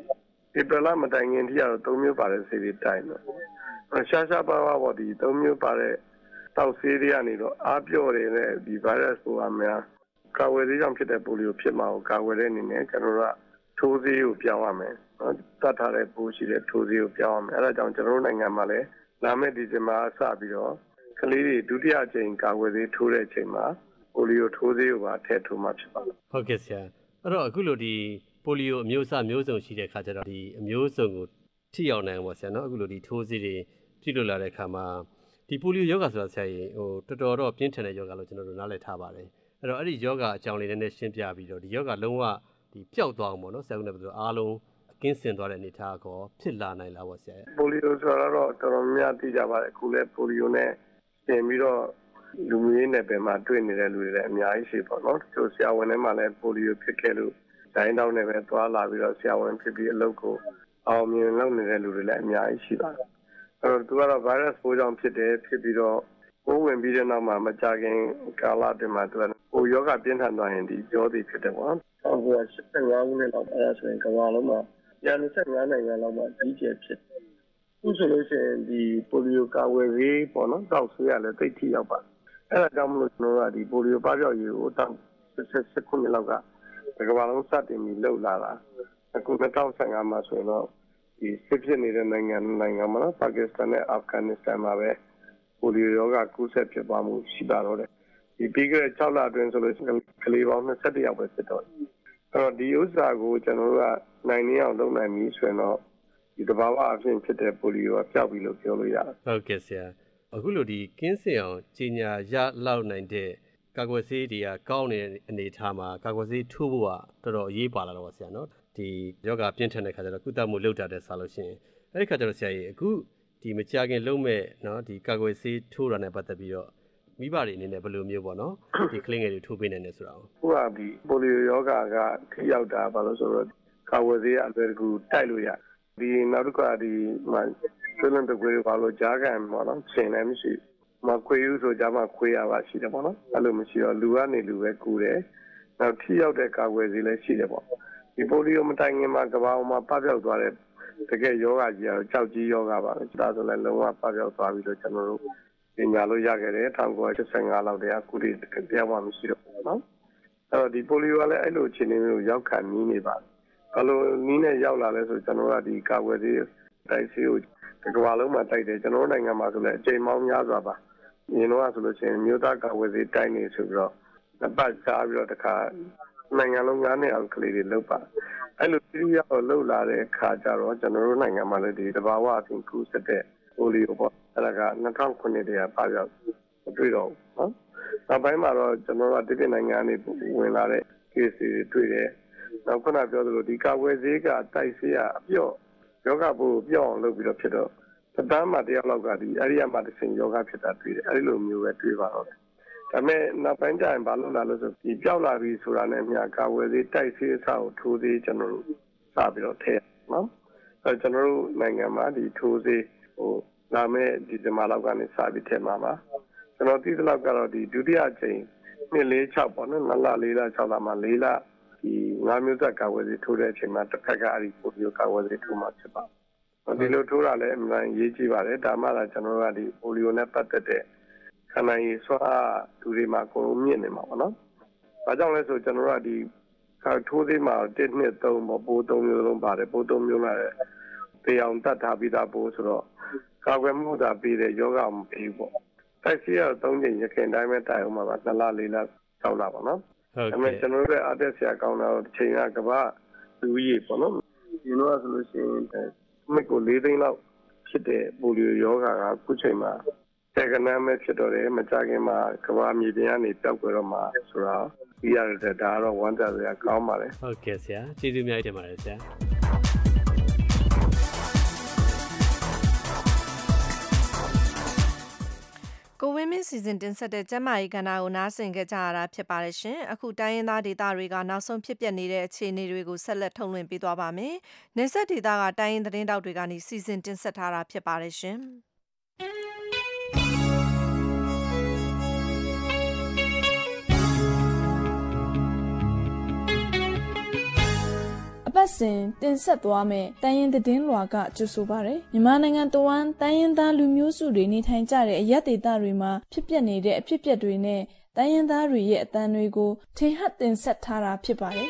April မတိုင်ခင်ထိကတော့3မျိုးပါတဲ့ဆေးတွေတိုင်တော့ရှားပါပေါ့ဒီ3မျိုးပါတဲ့တောက်ဆေးတွေကနေတော့အားပြော့တယ်နဲ့ဒီ virus ကိုအများကာဝယ်ဆေးကြောင့်ဖြစ်တဲ့ပိုလီယိုဖြစ်မှာကိုကာဝယ်တဲ့အနေနဲ့ကျွန်တော်တို့ကထိုးဆေးကိုပြောင်းရမယ်နော်တတ်ထားတဲ့ပိုးရှိတဲ့ထိုးဆေးကိုပြောင်းရမယ်အဲဒါကြောင့်ကျွန်တော်တို့နိုင်ငံမှာလည်းလာမယ့်ဒီဇင်ဘာစပြီးတော့ကလေးတွေဒုတိယအကြိမ်ကာဝယ်ဆေးထိုးတဲ့အချိန်မှာပိုလီယိုထိုးဆေးကိုပါထည့်ထိုးမှဖြစ်ပါမယ်ဟုတ်ကဲ့ဆရာအဲ့တော့အခုလိုဒီပိုလီယိုအမျိုးအစားမျိုးစုံရှိတဲ့ခါကျတော့ဒီအမျိုးစုံကိုထိရောက်နိုင်ပါဆရာနော်အခုလိုဒီထိုးဆေးတွေပြည့်လို့လာတဲ့ခါမှာဒီပိုလီယိုယောဂဆိုတာဆရာကြီးတော်တော်ပြင်းထန်တဲ့ယောဂလို့ကျွန်တော်တို့နားလည်ထားပါတယ်အဲ့တော့အဲ့ဒီယောဂအကြောင်းလေးနဲ့ရှင်းပြပြီးတော့ဒီယောဂလုံးဝဒီပျောက်သွားအောင်ပေါ့နော်ဆရာကလည်းပြောအားလုံးကင်းစင်သွားတဲ့အနေအထားကောဖြစ်လာနိုင်လားပေါ့ဆရာပိုလီယိုဆိုတော့တော်တော်များသိကြပါတယ်အခုလည်းပိုလီယိုနဲ့ပြင်ပြီးတော့လူမျိုးရေးနယ်ပယ်မှာတွေ့နေတဲ့လူတွေလည်းအများကြီးရှိပေါ့နော်သူဆရာဝန်တွေမှာလည်းပိုလီယိုဖြစ်ခဲ့လို့ဒိုင်းတောင်းနဲ့ပဲသွားလာပြီးတော့ဆရာဝန်ဖြစ်ပြီးအလုပ်ကိုအောင်မြင်လုပ်နေတဲ့လူတွေလည်းအများကြီးရှိပါတယ်အဲ့တော့သူကတော့ virus ပိုးကြောင့်ဖြစ်ပြီးတော့ပိုးဝင်ပြီးတဲ့နောက်မှာမကြခင်ကာလတည်းမှာသူကပိုယောဂပြင်းထန်သွားရင်ဒီကြောသည်ဖြစ်တယ်ပေါ့1985ခုနှစ်လောက်အဲဒါဆိုရင်ကမ္ဘာလုံးမှာ25နိုင်ငံလောက်မှာကြီးကျယ်ဖြစ်အခုဆိုလို့ရှိရင်ဒီပိုလီယိုကာဝယ်ဆေးပေါ့နော်တောက်ဆေးရလည်းသိထိရောက်ပါအဲဒါကြောင့်မလို့ကျွန်တော်ကဒီပိုလီယိုပပျောက်ရေးကိုတောက်16ခုနှစ်လောက်ကကမ္ဘာလုံးစတင်ပြီးလှုပ်လာတာအခု2015မှာဆိုရင်တော့ဒီစစ်ဖြစ်နေတဲ့နိုင်ငံမှာနော်ပါကစ္စတန်နဲ့အာဖဂန်နစ္စတန်မှာပဲပိုလီယိုယောဂကူးစက်ဖြစ်ပွားမှုရှိပါတော့တယ်ဒီပြီးခဲ့တဲ့6လအတွင်းဆိုလို့ရှိရင်ကလေးပေါင်း21ယောက်ပဲဖြစ်တော့အဲ့တော့ဒီဥစ္စာကိုကျွန်တော်တို့ကနိုင်နေအောင်လုပ်နိုင်ပြီဆိုရင်တော့ဒီတဘာဝအဖြစ်ဖြစ်တဲ့ပိုလီယိုကပျောက်ပြီလို့ပြောလို့ရတယ်ဟုတ်ကဲ့ဆရာအခုလိုဒီကင်းစင်အောင်ကြီးညာရလောက်နိုင်တဲ့ကာကွယ်ဆေးတွေကကောင်းနေတဲ့အနေအထားမှာကာကွယ်ဆေးထိုးဖို့ကတော်တော်အရေးပါလာတော့ပါဆရာနော်ဒီယောဂပြင်းထန်တဲ့ခါကျတော့ကုသမှုလုပ်တာတဲ့ဆာလို့ရှိရင်အဲ့ဒီခါကျတော့ဆရာကြီးအခုဒီမကြခင်လုံးမဲ့နော်ဒီကာကွယ်ဆေးထိုးတာနဲ့ပတ်သက်ပြီးတော့မိဘတွေအနေနဲ့ဘယ်လိုမျိုးပေါ့နော်ဒီကလေးငယ်တွေထိုးပေးနိုင်တယ်ဆိုတာကိုဟုတ်ပါပြီပိုလီယိုယောဂကထိရောက်တာဘာလို့ဆိုတော့ကာဝယ်ဆေးအလွယ်တကူတိုက်လို့ရဒီနောက်တစ်ခါဒီဆွေးနွေးတဲ့ကွေးဘာလို့ကြားကန်ပေါ့နော်ရှင်းလည်းမရှိမခွေးယူဆိုကြမှာခွေးရပါရှိတယ်ပေါ့နော်အဲ့လိုမရှိတော့လူကနေလူပဲကူတယ်နောက်ထိရောက်တဲ့ကာကွယ်ဆေးလည်းရှိတယ်ပေါ့ဒီပိုလီယိုမတိုင်ခင်မှာကမ္ဘာမှာပပျောက်သွားတဲ့တကယ်ယောဂကြီးကတော့ကြောက်ကြီးယောဂပါပဲဒါဆိုလည်းလုံးဝပပျောက်သွားပြီးတော့ကျွန်တော်တို့ပညာလို့ရခဲ့တယ်1985လောက်တည်းအခုတည်းတရားမှမရှိတော့ဘူးနော်အဲ့တော့ဒီပိုလီယိုကလည်းအဲ့လိုအခြေအနေမျိုးရောက်ခံနီးနေပါဘယ်လိုနီးနဲ့ရောက်လာလဲဆိုကျွန်တော်ကဒီကာကွယ်ဆေးတိုက်ဆေးကိုကမ္ဘာလုံးမှာတိုက်တယ်ကျွန်တော်နိုင်ငံမှာဆိုလည်းအချိန်မောင်းများစွာပါညီတော့ဆိုလို့ရှိရင်မြို့သားကာကွယ်ဆေးတိုက်နေဆိုပြီးတော့နှစ်ပတ်ချပြီးတော့တခါနိုင်ငံလုံး9နှစ်အောင်ကလေးတွေလုပ်ပါအဲ့လိုပြည်ရောက်လှုပ်လာတဲ့ခါကျတော့ကျွန်တော်တို့နိုင်ငံမှာလည်းဒီတဘာဝအဖြစ်ကူးစက်တဲ့ပိုလီယိုပေါ့အဲ့ဒါက2009တည်းကပါရောက်မတွေ့တော့ဘူးနော်နောက်ပိုင်းမှာတော့ကျွန်တော်တို့တိတိနိုင်ငံကနေဝင်လာတဲ့ case တွေတွေ့တယ်နောက်ခုနပြောသလိုဒီကာဝယ်ဆေးကတိုက်ဆေးကအပြော့ယောဂပိုးပြော့အောင်လုပ်ပြီးတော့ဖြစ်တော့တန်းမှာတယောက်လောက်ကဒီအဲ့ဒီမှာတစ်ဆင့်ယောဂဖြစ်တာတွေ့တယ်အဲ့ဒီလိုမျိုးပဲတွေ့ပါတော့တယ်ဒါပေမဲ့နောက်ပိုင်းကျရင်ဘာလို့လာလို့ဆိုဒီပြောက်လာပြီဆိုတာနဲ့မြာကာဝယ်ဆေးတိုက်ဆေးအစားကိုထိုးဆေးကျွန်တော်တို့စပြီးတော့ထည့်နော်အဲကျွန်တော်တို့နိုင်ငံမှာဒီထိုးဆေးလာမယ့်ဒီဇင်ဘာလောက်ကနေစပြီးထည့်မှာပါကျွန်တော်သိသလောက်ကတော့ဒီဒုတိယအကြိမ်246ပေါ့နော်2လ4လ6လမှာ4လဒီ9မျိုးသက်ကာဝယ်ဆေးထိုးတဲ့အချိန်မှာတစ်ခါကအဲ့ဒီပိုလီယိုကာဝယ်ဆေးထိုးမှာဖြစ်ပါတယ်ဒီလိုထိုးတာလည်းအမှန်ရေးကြည့်ပါတယ်ဒါမှသာကျွန်တော်တို့ကဒီပိုလီယိုနဲ့ပတ်သက်တဲ့ခန္ဓာရည်ဆွမ်းသူတွေမှာအကုန်လုံးမြင့်နေမှာပေါ့နော်။ဘာကြောင့်လဲဆိုကျွန်တော်တို့ကဒီထိုးသေးမှာ1 2 3ပေါ့ပိုး3မျိုးလုံးပါတယ်ပိုး3မျိုးလာတဲ့ပေအောင်တတ်ထားပြီးသားပိုးဆိုတော့ကာကွယ်မှုသာပြီးတဲ့ယောဂမပြီးဘူးပေါ့။တိုက်စီရ3ချိန်ရခင်တိုင်းပဲတိုက်အောင်မှာပါ2လ4လ6လပေါ့နော်။ဒါပေမဲ့ကျွန်တော်တို့ရဲ့အသက်ဆရာကောင်းတာတော့တစ်ချိန်ကကမ္ဘာလူကြီးပေါ့နော်။ဒီလိုဆိုလို့ရှိရင်မိကို4သိန်းလောက်ဖြစ်တဲ့ပိုလီယိုယောဂကခုချိန်မှာတကနာမဲ့ဖြစ်တော့တယ်မကြခင်မှာကမ္ဘာမြေပြင်ကနေပျောက်ကွယ်တော့မှာဆိုတော့ဒီရတဲ့ဒါကတော့ဝမ်းသာစရာကောင်းပါလေဟုတ်ကဲ့ဆရာကျေးဇူးအများကြီးတင်ပါတယ်ဆရာကိုဝင်းမင်းစီစဉ်တင်ဆက်တဲ့ကျမ်းမာရေးကဏ္ဍကိုနားဆင်ကြကြရတာဖြစ်ပါတယ်ရှင်အခုတိုင်းရင်းသားဒေသတွေကနောက်ဆုံးဖြစ်ပျက်နေတဲ့အခြေအနေတွေကိုဆက်လက်ထုတ်လွှင့်ပေးသွားပါမယ်နေဆက်ဒေသကတိုင်းရင်းသတင်းတောက်တွေကနေစီစဉ်တင်ဆက်ထားတာဖြစ်ပါတယ်ရှင်အပတ်စဉ်တင်ဆက်သွားမယ်တိုင်းရင်းသတင်းလွှာကကြိုဆိုပါရယ်မြန်မာနိုင်ငံတဝန်းတိုင်းရင်းသားလူမျိုးစုတွေနေထိုင်ကြတဲ့အရပ်ဒေသတွေမှာဖြစ်ပျက်နေတဲ့အဖြစ်အပျက်တွေနဲ့တိုင်းရင်းသားတွေရဲ့အသံတွေကိုထင်ဟပ်တင်ဆက်ထားတာဖြစ်ပါတယ်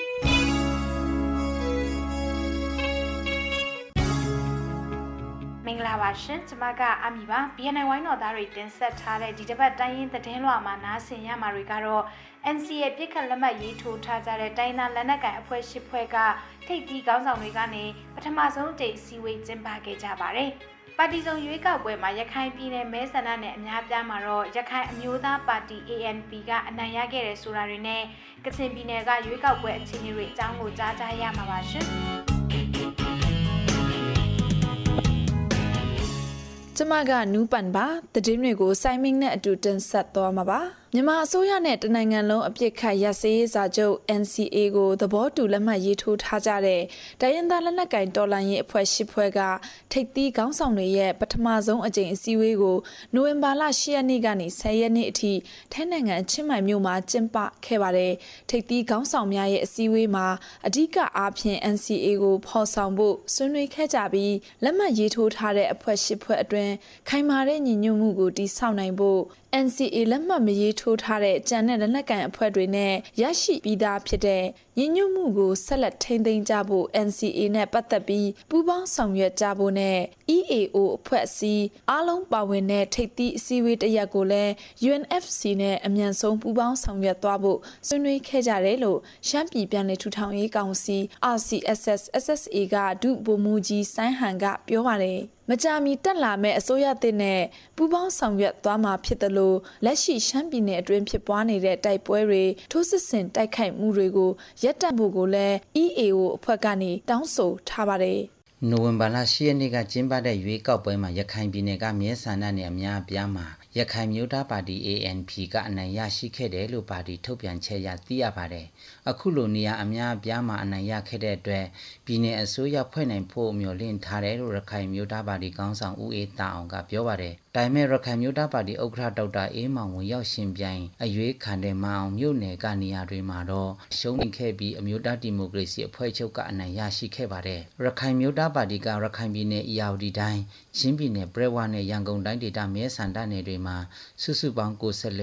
မင်္ဂလာပါရှင်ကျမကအမီပါ BNN ဝိုင်းတော်သားတွေတင်ဆက်ထားတဲ့ဒီတစ်ပတ်တိုင်းရင်းသတင်းလွှာမှာနားဆင်ရမှာတွေကတော့ NCA ပြစ်ခတ်လက်မှတ်ရေးထိုးထားကြတဲ့တိုင်းသားလက်နက်ကိုင်အဖွဲ့၈ဖွဲ့ကထိပ်သီးခေါင်းဆောင်တွေကနေပထမဆုံးအကြိမ်စီဝေးကျင်းပခဲ့ကြပါတယ်။ပါတီစုံရွေးကောက်ပွဲမှာရခိုင်ပြည်နယ်မဲဆန္ဒနယ်အများပြားမှာတော့ရခိုင်အမျိုးသားပါတီ ANP ကအနိုင်ရခဲ့တဲ့ဆိုတာတွေနဲ့ကချင်ပြည်နယ်ကရွေးကောက်ပွဲအခြေအနေတွေအကြောင်းကိုကြားကြရမှာပါရှင်။ကျမကနူးပန်ပါသတင်းတွေကိုစိုင်းမင်းနဲ့အတူတင်ဆက်သွားမှာပါမြန်မာအစိုးရနဲ့တနိုင်ငံလုံးအပြစ်ခတ်ရပ်စဲရေးစာချုပ် NCA ကိုသဘောတူလက်မှတ်ရေးထိုးထားကြတဲ့တိုင်းရင်းသားလက်နက်ကိုင်တော်လှန်ရေးအဖွဲ့၈ဖွဲ့ကထိပ်သီးခေါင်းဆောင်တွေရဲ့ပထမဆုံးအကြိမ်အစည်းအဝေးကိုနိုဝင်ဘာလ10ရက်နေ့ကနေ10ရက်နေ့အထိထိုင်းနိုင်ငံချင်းမိုင်မြို့မှာကျင်းပခဲ့ပါတယ်ထိပ်သီးခေါင်းဆောင်များရဲ့အစည်းအဝေးမှာအဓိကအားဖြင့် NCA ကိုဖော်ဆောင်ဖို့ဆွေးနွေးခဲ့ကြပြီးလက်မှတ်ရေးထိုးထားတဲ့အဖွဲ့၈ဖွဲ့အတွင်းခိုင်မာတဲ့ညီညွတ်မှုကိုတည်ဆောက်နိုင်ဖို့ NCA လက်မှတ်မရေးထိုးထားတဲ့ကြံတဲ့လက်နက်ကိုင်အဖွဲ့တွေနဲ့ရရှိပြီးသားဖြစ်တဲ့ညီညွတ်မှုကိုဆက်လက်ထိန်းသိမ်းကြဖို့ NCA နဲ့ပတ်သက်ပြီးပူးပေါင်းဆောင်ရွက်ကြဖို့နဲ့ EAO အဖွဲ့အစည်းအားလုံးပါဝင်တဲ့ထိပ်သီးအစည်းအဝေးတစ်ရပ်ကိုလည်း UNFC နဲ့အမြန်ဆုံးပူးပေါင်းဆောင်ရွက်သွားဖို့ဆွေးနွေးခဲ့ကြတယ်လို့ရှမ်းပြည်ပြည်နယ်ထူထောင်ရေးကောင်စီ RCSS/SSA ကဒုဗိုလ်မှူးကြီးဆိုင်းဟန်ကပြောပါတယ်မကြာမီတက်လာမဲ့အစိုးရသစ်နဲ့ပူးပေါင်းဆောင်ရွက်သွားမှာဖြစ်တယ်လို့လက်ရှိရှမ်းပြည်နယ်အတွင်းဖြစ်ပွားနေတဲ့တိုက်ပွဲတွေထိုးစစ်ဆင်တိုက်ခိုက်မှုတွေကိုရပ်တန့်ဖို့ကိုလည်း EAO အဖွဲ့ကနေတောင်းဆိုထားပါတယ်နိုဝင်ဘာလ10ရက်နေ့ကကျင်းပတဲ့ရွေးကောက်ပွဲမှာရခိုင်ပြည်နယ်ကမဲဆန္ဒနယ်အများအပြားမှာရခိုင်မျိုးသားပါတီ ANP ကအနိုင်ရရှိခဲ့တယ်လို့ပါတီထုတ်ပြန်ချက်ရသိရပါတယ်။အခုလိုနေရာအများအပြားမှာအနိုင်ရခဲ့တဲ့အတွက်ပြည်내အစိုးရဖွဲ့နိုင်ဖို့မျှော်လင့်ထားတယ်လို့ရခိုင်မျိုးသားပါတီခေါင်းဆောင်ဦးအေးတာအောင်ကပြောပါတယ်။ဒါပေမဲ့ရခိုင်မျိုးသားပါတီဥက္ကဋ္ဌဒေါက်တာအေးမောင်ဝင်ရောက်ရှင်ပြိုင်အရွေးခံတဲ့မအောင်မြို့နယ်ကနေရာတွေမှာတော့ရှုံးနိမ့်ခဲ့ပြီးအမျိုးသားဒီမိုကရေစီအဖွဲ့ချုပ်ကအနိုင်ရရှိခဲ့ပါတယ်။ရခိုင်မျိုးသားပါတီကရခိုင်ပြည်နယ်အရာဝတီတိုင်းချင်းပြည်နယ်ပရဲဝါနဲ့ရန်ကုန်တိုင်းဒေသမဲဆန္ဒနယ်တွေမှာစုစုပေါင်း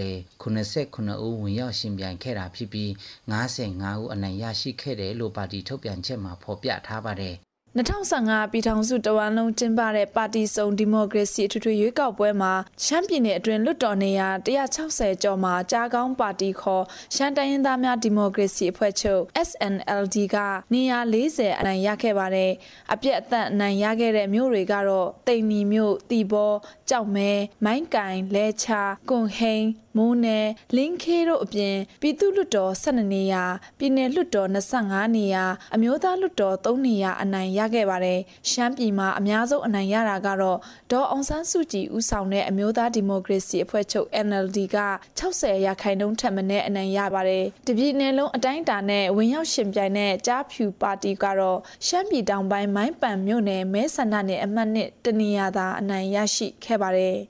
89ဦးဝင်ရောက်ရှင်ပြိုင်ခဲ့တာဖြစ်ပြီး55ဦးအနိုင်ရရှိခဲ့တယ်လို့ပါတီထုတ်ပြန်ချက်မှာဖော်ပြထားပါတယ် 2015ပြည်ထောင်စုတဝန်းလုံးကျင်းပတဲ့ပါတီစုံဒီမိုကရေစီအထွေထွေရွေးကောက်ပွဲမှာရှမ်းပြည်နယ်အတွင်းလွတ်တော်နေရာ160ကျော်မှာကြားကောင်းပါတီခေါ်ရှမ်းတိုင်းရင်းသားများဒီမိုကရေစီအဖွဲ့ချုပ် SNLD ကနေရာ40အနိုင်ရခဲ့ပါတယ်။အပြည့်အသတ်အနိုင်ရခဲ့တဲ့မြို့တွေကတော့တိန်နီမြို့၊တီဘော၊ကြောက်မဲ၊မိုင်းကိုင်၊လဲချာ၊ကွန်ဟိန်းမိုးနယ်လင်းခေးတို့အပြင်ပြည်သူ့လွှတ်တော်12နေရာပြည်နယ်လွှတ်တော်25နေရာအမျိုးသားလွှတ်တော်3နေရာအနိုင်ရခဲ့ပါတယ်ရှမ်းပြည်မှာအများဆုံးအနိုင်ရတာကတော့ဒေါ်အောင်ဆန်းစုကြည်ဦးဆောင်တဲ့အမျိုးသားဒီမိုကရေစီအဖွဲ့ချုပ် NLD က60ရာခိုင်နှုန်းထက်မနည်းအနိုင်ရပါတယ်တပြည်နယ်လုံးအတိုင်းအတာနဲ့ဝင်ရောက်ရှင်ပြိုင်တဲ့ကြားဖြူပါတီကတော့ရှမ်းပြည်တောင်ပိုင်းမိုင်းပန်မြို့နယ်မဲဆန္ဒနယ်အမှတ်1တနေရာသာအနိုင်ရရှိခဲ့ပါတယ်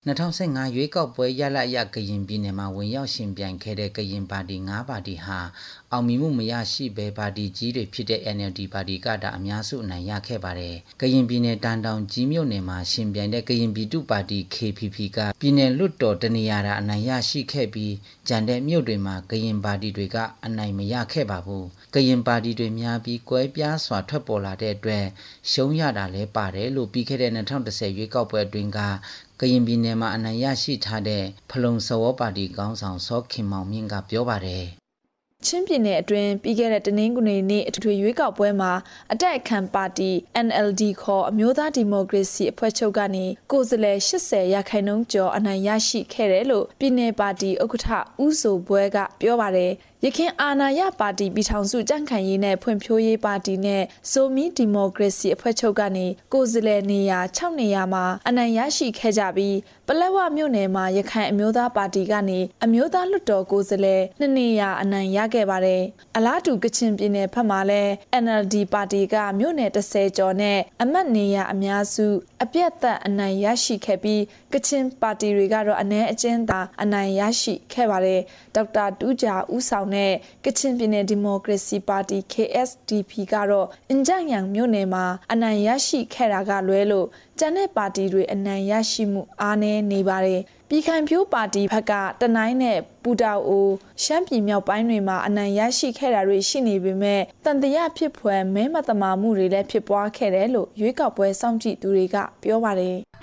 2015ရွေးကောက်ပွဲရလဒ်အရကရင်ပြည်နယ်မှာဝင်ရောက်ရှင်ပြိုင်ခဲ့တဲ့ကရင်ပါတီ9ပါတီဟာအောင်မြင်မှုမရရှိဘဲပါတီကြီးတွေဖြစ်တဲ့ NLD ပါတီကတာအများစုအနိုင်ရခဲ့ပါတယ်။ကရင်ပြည်နယ်တန်တောင်ကြီးမြို့နယ်မှာရှင်ပြိုင်တဲ့ကရင်ပြည်သူ့ပါတီ KPP ကပြည်နယ်လွှတ်တော်တနေရာတာအနိုင်ရရှိခဲ့ပြီးဂျန်တဲ့မြို့တွေမှာကရင်ပါတီတွေကအနိုင်မရခဲ့ပါဘူး။ကရင်ပါတီတွေများပြီးကွဲပြားစွာထွက်ပေါ်လာတဲ့အတွက်ရှုံးရတာလည်းပါတယ်လို့ပြီးခဲ့တဲ့2010ရွေးကောက်ပွဲအတွင်းကကရင်ပြည်နယ်မှာအနိုင်ရရှိထားတဲ့ဖလုံစဝေါပါတီခေါင်းဆောင်စောခင်မောင်မြင့်ကပြောပါတယ်ချင်းပြည်နယ်အတွင်းပြီးခဲ့တဲ့တနင်္ဂနွေနေ့အထွေရွေးကောက်ပွဲမှာအတိုက်အခံပါတီ NLD ခေါ်အမျိုးသားဒီမိုကရေစီအဖွဲ့ချုပ်ကနေကိုယ်စားလှယ်80%ကျော်အနိုင်ရရှိခဲ့တယ်လို့ပြည်နယ်ပါတီဥက္ကဋ္ဌဦးစိုးပွဲကပြောပါတယ်ရခိုင်အာဏာရပါတီပြည်ထောင်စုကြံ့ခိုင်ရေးနဲ့ဖွံ့ဖြိုးရေးပါတီနဲ့ဆိုမီဒီမိုကရေစီအဖွဲ့ချုပ်ကနေကိုယ်စားလှယ်နေရာ6နေရာမှာအနိုင်ရရှိခဲ့ကြပြီးပလက်ဝမြို့နယ်မှာရခိုင်အမျိုးသားပါတီကနေအမျိုးသားလွှတ်တော်ကိုယ်စားလှယ်2နေရာအနိုင်ရခဲ့ပါတယ်။အလားတူကချင်ပြည်နယ်ဘက်မှာလည်း NLD ပါတီကမြို့နယ်30ကျော်နဲ့အမတ်နေရာအများစုအပြတ်သက်အနိုင်ရရှိခဲ့ပြီးကချင်ပါတီတွေကတော့အနည်းအကျဉ်းသာအနိုင်ရရှိခဲ့ပါတယ်။ဒေါက်တာတူးဂျာဦးဆောင်နဲ့ကချင်ပြည်နယ်ဒီမိုကရေစီပါတီ KSDP ကတော့အင်ဂျန်ယန်မြို့နယ်မှာအနိုင်ရရှိခဲ့တာကလွဲလို့ကျန်တဲ့ပါတီတွေအနိုင်ရရှိမှုအားနည်းနေပါတယ်။ပြည်ခိုင်ဖြိုးပါတီဘက်ကတနိုင်းနဲ့ပူတာအိုရှမ်းပြည်မြောက်ပိုင်းတွေမှာအနိုင်ရရှိခဲ့တာတွေရှိနေပေမဲ့တန်တရာဖြစ်ဖွယ်မဲမတမာမှုတွေလည်းဖြစ်ပွားခဲ့တယ်လို့ရွေးကောက်ပွဲစောင့်ကြည့်သူတွေကပြောပါတယ်။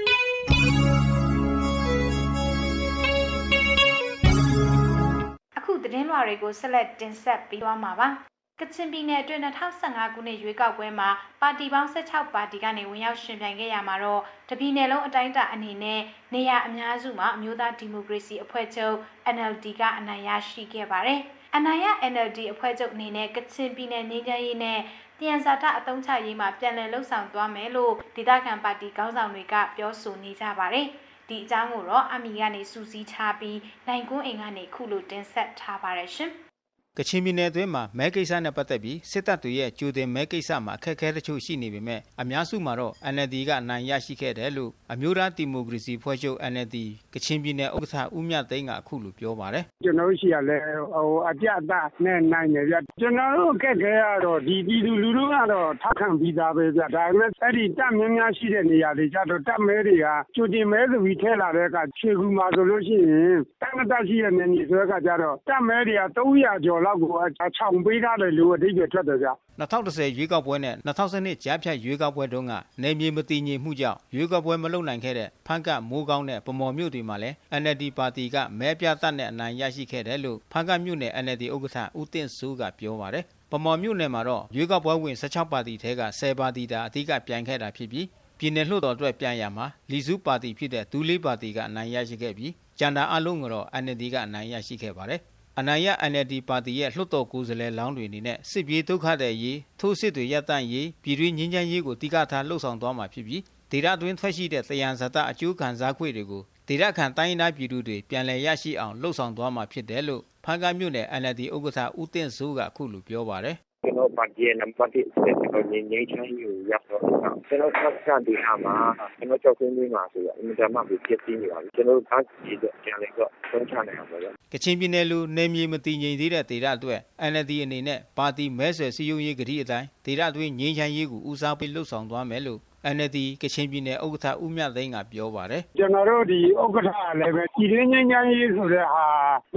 သတင်းလွှာတွေကိုဆက်လက်တင်ဆက်ပေးသွားမှာပါ။ကချင်ပြည်နယ်အတွင်း2015ခုနှစ်ရွေးကောက်ပွဲမှာပါတီပေါင်း16ပါတီကနေဝင်ရောက်ရှင်ပြိုင်ခဲ့ရမှာတော့တပြည်နယ်လုံးအတိုင်းအတာအနေနဲ့နေရာအများစုမှာအမျိုးသားဒီမိုကရေစီအဖွဲ့ချုပ် NLD ကအနိုင်ရရှိခဲ့ပါတယ်။အနိုင်ရ NLD အဖွဲ့ချုပ်အနေနဲ့ကချင်ပြည်နယ်ငြိမ်းချမ်းရေးနဲ့ပြန်စာထအသုံးချရေးမှာပြန်လည်လှုပ်ဆောင်သွားမယ်လို့ဒေသခံပါတီခေါင်းဆောင်တွေကပြောဆိုနေကြပါတယ်။ဒီအကြောင်းကိုတော့အမီကနေစူးစီးထားပြီးနိုင်ကွန်းအိမ်ကနေခုလိုတင်ဆက်ထားပါရရှင်ကချင်ပြည်နယ်အတွင်းမှာမဲကိစ္စနဲ့ပတ်သက်ပြီးစစ်တပ်တွေရဲ့ကြိုတင်မဲကိစ္စမှာအခက်အခဲတချို့ရှိနေပေမဲ့အများစုမှာတော့ NLD ကအနိုင်ရရှိခဲ့တယ်လို့အမျိုးသားဒီမိုကရေစီဖွဲ့ချုပ် NLD ကချင်ပြည်နယ်ဥက္ကဋ္ဌဦးမြတ်သိန်းကအခုလိုပြောပါတယ်ကျွန်တော်ရှိရလဲအပြတ်သားနဲ့နိုင်တယ်ဗျကျွန်တော်တို့အခက်အခဲကတော့ဒီပြည်သူလူထုကတော့ထောက်ခံပြီးသားပဲဗျဒါပေမဲ့အဲ့ဒီတပ်များများရှိတဲ့နေရာတွေကျတော့တပ်မဲတွေကကြိုတင်မဲဆိုပြီးထဲလာတဲ့အခါခြေကူမှာဆိုလို့ရှိရင်တပ်မတပ်ရှိတဲ့နေနေဆိုတဲ့အခါကျတော့တပ်မဲတွေက300ကျော်လောက်ကိုချောင်ပေးထားတယ်လို့အဓိပ္ပာယ်ထွက်တယ်ဗျ 2010ရွေးကောက်ပွဲနဲ့2012ကြားဖြတ်ရွေးကောက်ပွဲတုန်းကနေမြေမတည်ငြိမ်မှုကြောင့်ရွေးကောက်ပွဲမလုပ်နိုင်ခဲ့တဲ့ဖန်ကမိုးကောင်းနဲ့ဗမော်မြို့တွေမှာလည်း NLD ပါတီကမဲပြတ်နဲ့အနိုင်ရရှိခဲ့တယ်လို့ဖန်ကမြို့နယ် NLD ဥက္ကဋ္ဌဦးတင့်စိုးကပြောပါတယ်ဗမော်မြို့နယ်မှာတော့ရွေးကောက်ပွဲဝင်16ပါတီထဲက10ပါတီသာအဓိကပြိုင်ခဲ့တာဖြစ်ပြီးပြည်နယ်လွှတ်တော်အတွက်ပြန်ရမှာလီစုပါတီဖြစ်တဲ့ဒူးလေးပါတီကအနိုင်ရရှိခဲ့ပြီးကျန်တာအလုံးကတော့ NLD ကအနိုင်ရရှိခဲ့ပါတယ်အနိုင်ရ NLD ပါတီရဲ့လွှတ်တော်ကိုယ်စားလှယ်လောင်းတွေအနေနဲ့စစ်ပြေးဒုက္ခတဲ့ရေးထိုးစစ်တွေရပ်တန့်ရေးပြည်တွင်းငြိမ်းချမ်းရေးကိုတိကျထားလှုပ်ဆောင်သွားမှာဖြစ်ပြီးဒေသတွင်းထွက်ရှိတဲ့သယံဇာတအကျိုးခံစားခွင့်တွေကိုဒေသခံတိုင်းရင်းသားပြည်သူတွေပြန်လည်ရရှိအောင်လှုပ်ဆောင်သွားမှာဖြစ်တယ်လို့ဖန်ကမြို့နယ် NLD ဥက္ကဋ္ဌဦးတင့်စိုးကအခုလိုပြောပါတယ်ကျွန်တော်ပါတီရဲ့နံပါတ်1ဆက်ကျွန်တော်ငြိမ်းချမ်းရေးရပ်တော့ကျွန်တော်ဆက်ဆံဒီဟာမှာကျွန်တော်ကြောက်ခင်းနေမှာဆိုတော့အင်တာမတ်ကိုပြည့်စည်နေပါပြီကျွန်တော်ဖန်ကြည့်တော့ကျန်လေတော့သုံးချနိုင်အောင်ပါပဲကချင်ပြည်နယ်လူနေမြေမတည်ငြိမ်သေးတဲ့ဒေသအတွက် NLD အနေနဲ့ပါတီမဲဆွယ်စည်းရုံးရေးကတိအတိုင်းဒေသတွင်းငြိမ်းချမ်းရေးကိုဦးစားပေးလှုပ်ဆောင်သွားမယ်လို့ NLD ကချင်ပြည်နယ်ဥက္ကဋ္ဌဦးမြတ်သိန်းကပြောပါတယ်ကျွန်တော်တို့ဒီဥက္ကဋ္ဌလည်းပဲပြည်တွင်းငြိမ်းချမ်းရေးဆိုတဲ့ဟာ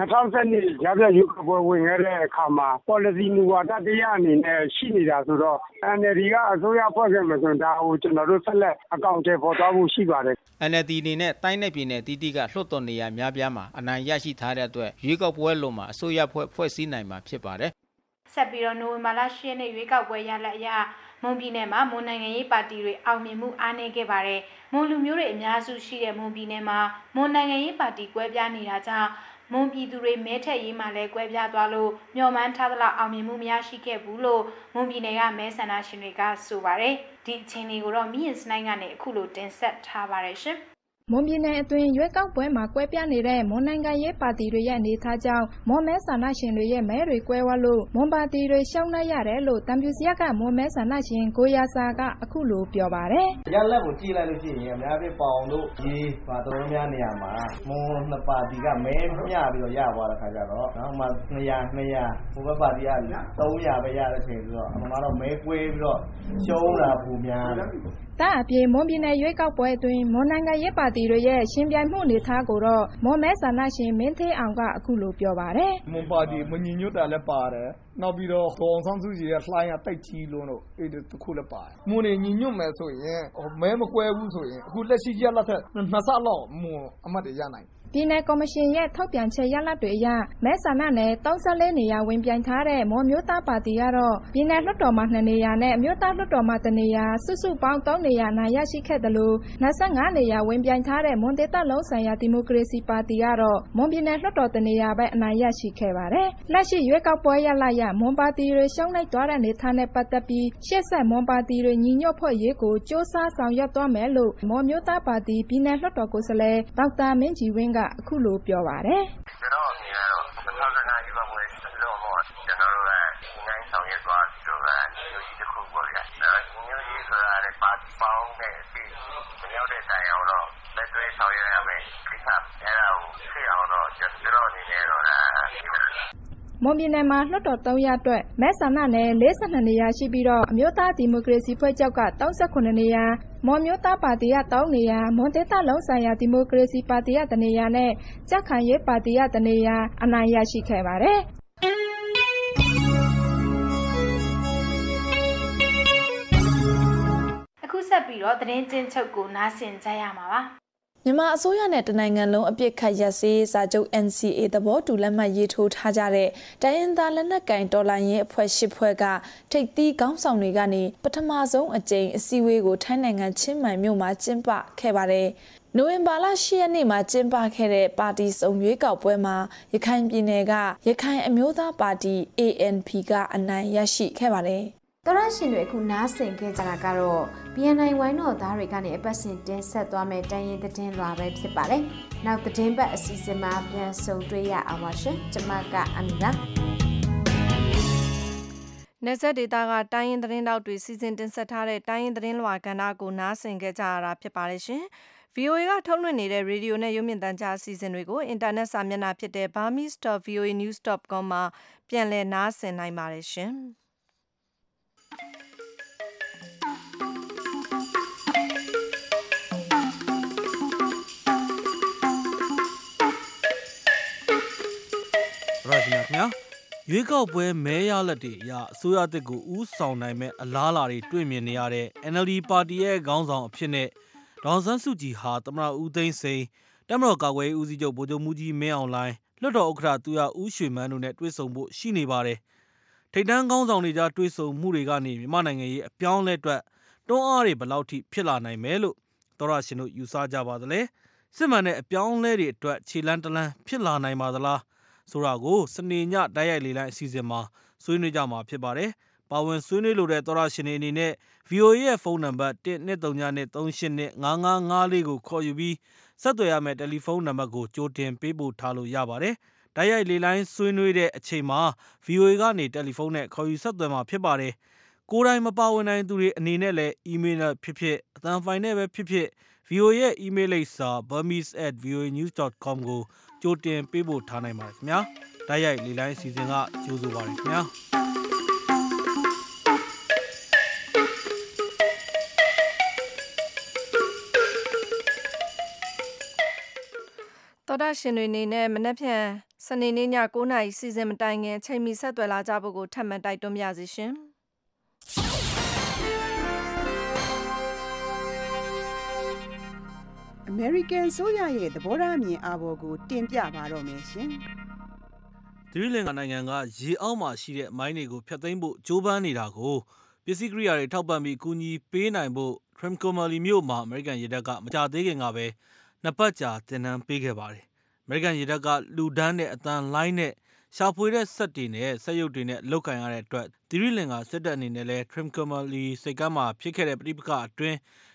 2012ရပ်ပြရွေးကောက်ပွဲဝင်ခဲ့တဲ့အခါမှာ policy မူဝါဒတရားအနေနဲ့ရှိနေတာဆိုတော့ NLD ကအစိုးရဖွဲ့ခဲ့မှဆိုတော့ဒါကိုကျွန်တော်တို့ဆက်လက်အကောင့်ထဲပေါ်သွားဖို့ရှိပါတယ် NLD အနေနဲ့တိုင်းနယ်ပြည်နယ်တီးတီးကလွှတ်တော်နေရာများပြားမှာအနိုင်ရရှိထားတဲ့အတွက်ရွေးကောက်ပွဲလုံးမှာအစိုးရဖွဲ့စည်းနိုင်မှာဖြစ်ပါတယ်ဆက်ပြီးတော့နိုဝင်ဘာလ10ရက်နေ့ရွေးကောက်ပွဲရလဒ်အရမွန်ပြည်နယ်မှာမွန်နိုင်ငံရေးပါတီတွေအောင်မြင်မှုအားနည်းခဲ့ပါတယ်။မွန်လူမျိုးတွေအများစုရှိတဲ့မွန်ပြည်နယ်မှာမွန်နိုင်ငံရေးပါတီကွဲပြားနေတာကြောင့်မွန်ပြည်သူတွေမဲထက်ရေးမှာလည်းကွဲပြားသွားလို့မျှော်မှန်းထားသလောက်အောင်မြင်မှုမရရှိခဲ့ဘူးလို့မွန်ပြည်နယ်ကမဲဆန္ဒရှင်တွေကဆိုပါတယ်။ဒီအချိန်လေးကိုတော့မီယန်စနိုင်းကနေအခုလိုတင်ဆက်ထားပါတယ်ရှင်။မွန်ပြည်နယ်အတွင်းရွေးကောက်ပွဲမှာကွဲပြားနေတဲ့မွန်နိုင်ငံရေးပါတီတွေရဲ့အနေအထားကြောင့်မွန်မဲဆန္ဒရှင်တွေရဲ့မဲတွေကွဲဝါလို့မွန်ပါတီတွေရှုံးလိုက်ရတယ်လို့တံပြူစရကမွန်မဲဆန္ဒရှင်ကိုရာစာကအခုလိုပြောပါတယ်ရလက်ကိုကြည့်လိုက်လို့ရှိရင်အများပြပေါင်တို့ဒီပါတော်တော်များနေရာမှာမွန်နှစ်ပါတီကမဲမျှပြီးတော့ရသွားတဲ့ခါကျတော့နောက်မှ200ဟိုဘက်ပါတီက300ပဲရတဲ့ချိန်ဆိုတော့အမှန်တော့မဲကွဲပြီးတော့ရှုံးတာပူများတယ်တာအပြေမွန်ပြည်နယ်ရွေးကောက်ပွဲအတွင်းမွန်နိုင်ငံရေးပါတီတွေရဲ့ရှင်ပြိုင်မှုအနေထားကိုတော့မွန်မဲဆန္ဒရှင်မင်းသေးအောင်ကအခုလိုပြောပါတယ်မွန်ပါတီမညီညွတ်တာလည်းပါတယ်နောက်ပြီးတော့ဒေါအောင်ဆန်းစုကြည်ရဲ့လှိုင်းရတိုက်ကြီးလို့တော့အဲ့ဒီတစ်ခုလည်းပါတယ်မွန်နေညီညွတ်မယ်ဆိုရင်မဲမကွဲဘူးဆိုရင်အခုလက်ရှိရက်လက်ထက်နှစ်ဆလောက်မွန်အမတ်တွေရနိုင်ပြည်내ကော်မရှင်ရဲ့ထုတ်ပြန်ချက်ရလဒ်တွေအရမဲဆန္ဒနယ်34နေရာဝင်ပြိုင်ထားတဲ့မွန်မျိုးသားပါတီကတော့ပြည်내လွှတ်တော်မှာ2နေရာနဲ့အမျိုးသားလွှတ်တော်မှာ1နေရာစုစုပေါင်း3နေရာနိုင်ရရှိခဲ့တယ်လို့25နေရာဝင်ပြိုင်ထားတဲ့မွန်ဒေသလုံးဆိုင်ရာဒီမိုကရေစီပါတီကတော့မွန်ပြည်내လွှတ်တော်1နေရာပဲအနိုင်ရရှိခဲ့ပါတယ်။လက်ရှိရွေးကောက်ပွဲရလဒ်ရမွန်ပါတီတွေရှုံးလိုက်သွားတဲ့နေသားနဲ့ပတ်သက်ပြီးရှေ့ဆက်မွန်ပါတီတွေညီညွတ်ဖို့ရေးကိုစ조사ဆောင်ရွက်သွားမယ်လို့မွန်မျိုးသားပါတီပြည်내လွှတ်တော်ကိုယ်စားလှယ်ဒေါက်တာမင်းကြီးဝင်းကအခုလိုပြောပါတယ်ကျွန်တော်အမြင်ကတော့2025ရွေးကောက်ပွဲလုံးဝကျွန်တော်တို့ကနိုင်ဆောင်ရွက်သွားပြီးတော့မျိုးကြီးတစ်ခုပေါ့ဗျာမျိုးကြီးဆိုတာလည်းပါတီပေါင်းတဲ့အဖြစ်မရောက်တဲ့တိုင်အောင်တော့လက်တွေ့ဆောင်ရွက်ရမယ်ခိစ္စအဲ့ဒါကိုဖြစ်အောင်တော့ကျွန်တော်အနေနဲ့တော့မွန်ပြည်နယ်မှာလွှတ်တော်300အတွက်မဲဆန္ဒနယ်42နေရာရှိပြီးတော့အမျိုးသားဒီမိုကရေစီဖွဲ့ချုပ်က38နေရာမွန်မျိုးသားပါတီက3နေရာမွန်ဒေသလုံးဆိုင်ရာဒီမိုကရေစီပါတီက1နေရာနဲ့ကြက်ခိုင်ရေးပါတီက1နေရာအနိုင်ရရှိခဲ့ပါတယ်အခုဆက်ပြီးတော့သတင်းကျဉ်းချုပ်ကိုနားဆင်ကြရမှာပါမြန်မာအစိုးရနဲ့တနိုင်ငံလုံးအပြစ်ခတ်ရပ်စည်းစာချုပ် NCA သဘောတူလက်မှတ်ရေးထိုးထားကြတဲ့တိုင်းရင်းသားလက်နက်ကိုင်တော်လှန်ရေးအဖွဲ့၈ဖွဲ့ကထိပ်သီးခေါင်းဆောင်တွေကနေပထမဆုံးအကြိမ်အစည်းအဝေးကိုထိုင်းနိုင်ငံချင်းမိုင်မြို့မှာကျင်းပခဲ့ပါတယ်။နိုဝင်ဘာလ10ရက်နေ့မှာကျင်းပခဲ့တဲ့ပါတီစုံရွေးကောက်ပွဲမှာရခိုင်ပြည်နယ်ကရခိုင်အမျိုးသားပါတီ ANP ကအနိုင်ရရှိခဲ့ပါတယ်။တော်ရရှင်တွေအခုနားဆင်ခဲ့ကြတာကတော့ BNI ဝိုင်းတော်သားတွေကနေအပတ်စဉ်တင်ဆက်သွားမယ့်တိုင်းရင်းသတင်းလွှာပဲဖြစ်ပါတယ်။နောက်သတင်းပတ်အစီအစဉ်မှာပြန်ဆုံတွေ့ရအောင်ပါရှင်။ကျွန်မကအမီလာနေဆက်ဒေတာကတိုင်းရင်းသတင်းတောက်တွေစီစဉ်တင်ဆက်ထားတဲ့တိုင်းရင်းသတင်းလွှာကဏ္ဍကိုနားဆင်ခဲ့ကြရတာဖြစ်ပါတယ်ရှင်။ VOA ကထုတ်လွှင့်နေတဲ့ရေဒီယိုနဲ့ရုပ်မြင်သံကြားအစီအစဉ်တွေကိုအင်တာနက်စာမျက်နှာဖြစ်တဲ့ burmese.voanews.com မှာပြန်လည်နားဆင်နိုင်ပါတယ်ရှင်။ရရှိမြာရွေးကောက်ပွဲမဲရလက်တွေအရအစိုးရတစ်ကိုဦးဆောင်နိုင်မဲ့အလားအလာတွေတွေ့မြင်နေရတဲ့ NLD ပါတီရဲ့ခေါင်းဆောင်အဖြစ်နဲ့ဒေါ်စန်းစုကြည်ဟာသမ္မတဦးသိန်းစိန်တပ်မတော်ကာကွယ်ရေးဦးစီးချုပ်ဗိုလ်ချုပ်မှူးကြီးမင်းအောင်လှိုင်လွှတ်တော်ဥက္ကဋ္ဌသူရဦးရွှေမန်းတို့နဲ့တွေ့ဆုံဖို့ရှိနေပါတယ်။ထိပ်တန်းခေါင်းဆောင်တွေကြားတွေ့ဆုံမှုတွေကနေမြန်မာနိုင်ငံရေးအပြောင်းလဲအတွက်တွန်းအားတွေဘယ်လောက်ထိဖြစ်လာနိုင်မယ်လို့သောရရှင်တို့ယူဆကြပါသလဲ။စစ်မှန်တဲ့အပြောင်းလဲတွေအတွက်ခြေလန်းတလန်းဖြစ်လာနိုင်ပါသလားဆိုတာကိုစနေညတိုက်ရိုက်လေလိုင်းအစီအစဉ်မှာဆွေးနွေးကြမှာဖြစ်ပါတယ်။ပါဝင်ဆွေးနွေးလိုတဲ့သောရရှင်တွေအနေနဲ့ VOA ရဲ့ဖုန်းနံပါတ်123938555ကိုခေါ်ယူပြီးဆက်သွယ်ရမယ့်တယ်လီဖုန်းနံပါတ်ကိုကြိုတင်ပေးပို့ထားလို့ရပါတယ်။တိုက်ရိုက်လေလိုင်းဆွေးနွေးတဲ့အချိန်မှာ VOA ကနေတယ်လီဖုန်းနဲ့ခေါ်ယူဆက်သွယ်မှာဖြစ်ပါတယ်။ကိုယ်တိုင်မပါဝင်နိုင်သူတွေအနေနဲ့လည်း email နဲ့ဖြစ်ဖြစ်အသံဖိုင်နဲ့ပဲဖြစ်ဖြစ် VOA ရဲ့ email လိပ်စာ burmese@voanews.com ကိုကြိုတင်ပေးပို့ထားနိုင်ပါတယ်ခင်ဗျာ။တိုက်ရိုက်လေလိုင်းအစီအစဉ်ကကြိုဆိုပါတယ်ခင်ဗျာ။တော်တာရှင်တွေနေနဲ့မနက်ဖြန်စနေနေ့ည9:00နာရီစီစဉ်မတိုင်ခင်ချိန်မီဆက်သွယ်လာကြဖို့ကိုထပ်မံတိုက်တွန်းပါရစေရှင်။အမေရိကန်ဆိုရရဲ့သဘောထားအမြင်အာဘော်ကိုတင်ပြပါတော့မယ်ရှင်။သီရိလင်္ကာနိုင်ငံကရေအောက်မှာရှိတဲ့မိုင်းတွေကိုဖျက်သိမ်းဖို့ကြိုးပမ်းနေတာကိုပစ္စည်းကိရိယာတွေထောက်ပံ့ပြီးကူညီပေးနိုင်ဖို့ Trincomalee မြို့မှာအမေရိကန်ရေတပ်ကမကြာသေးခင်ကပဲ2ပတ်ကြာသင်တန်းပေးခဲ့ပါတယ်။အမေရိကန်ရေတပ်ကလူဒန်းနဲ့အတန်လိုင်းနဲ့ရှာဖွေတဲ့စက်တွေနဲ့စက်ရုပ်တွေနဲ့လုပ်ကင်ရတဲ့အတွက်သီရိလင်္ကာစစ်တပ်အနေနဲ့လည်း Trincomalee စိတ်ကမ်းမှာဖြစ်ခဲ့တဲ့ပဋိပက္ခအတွင်း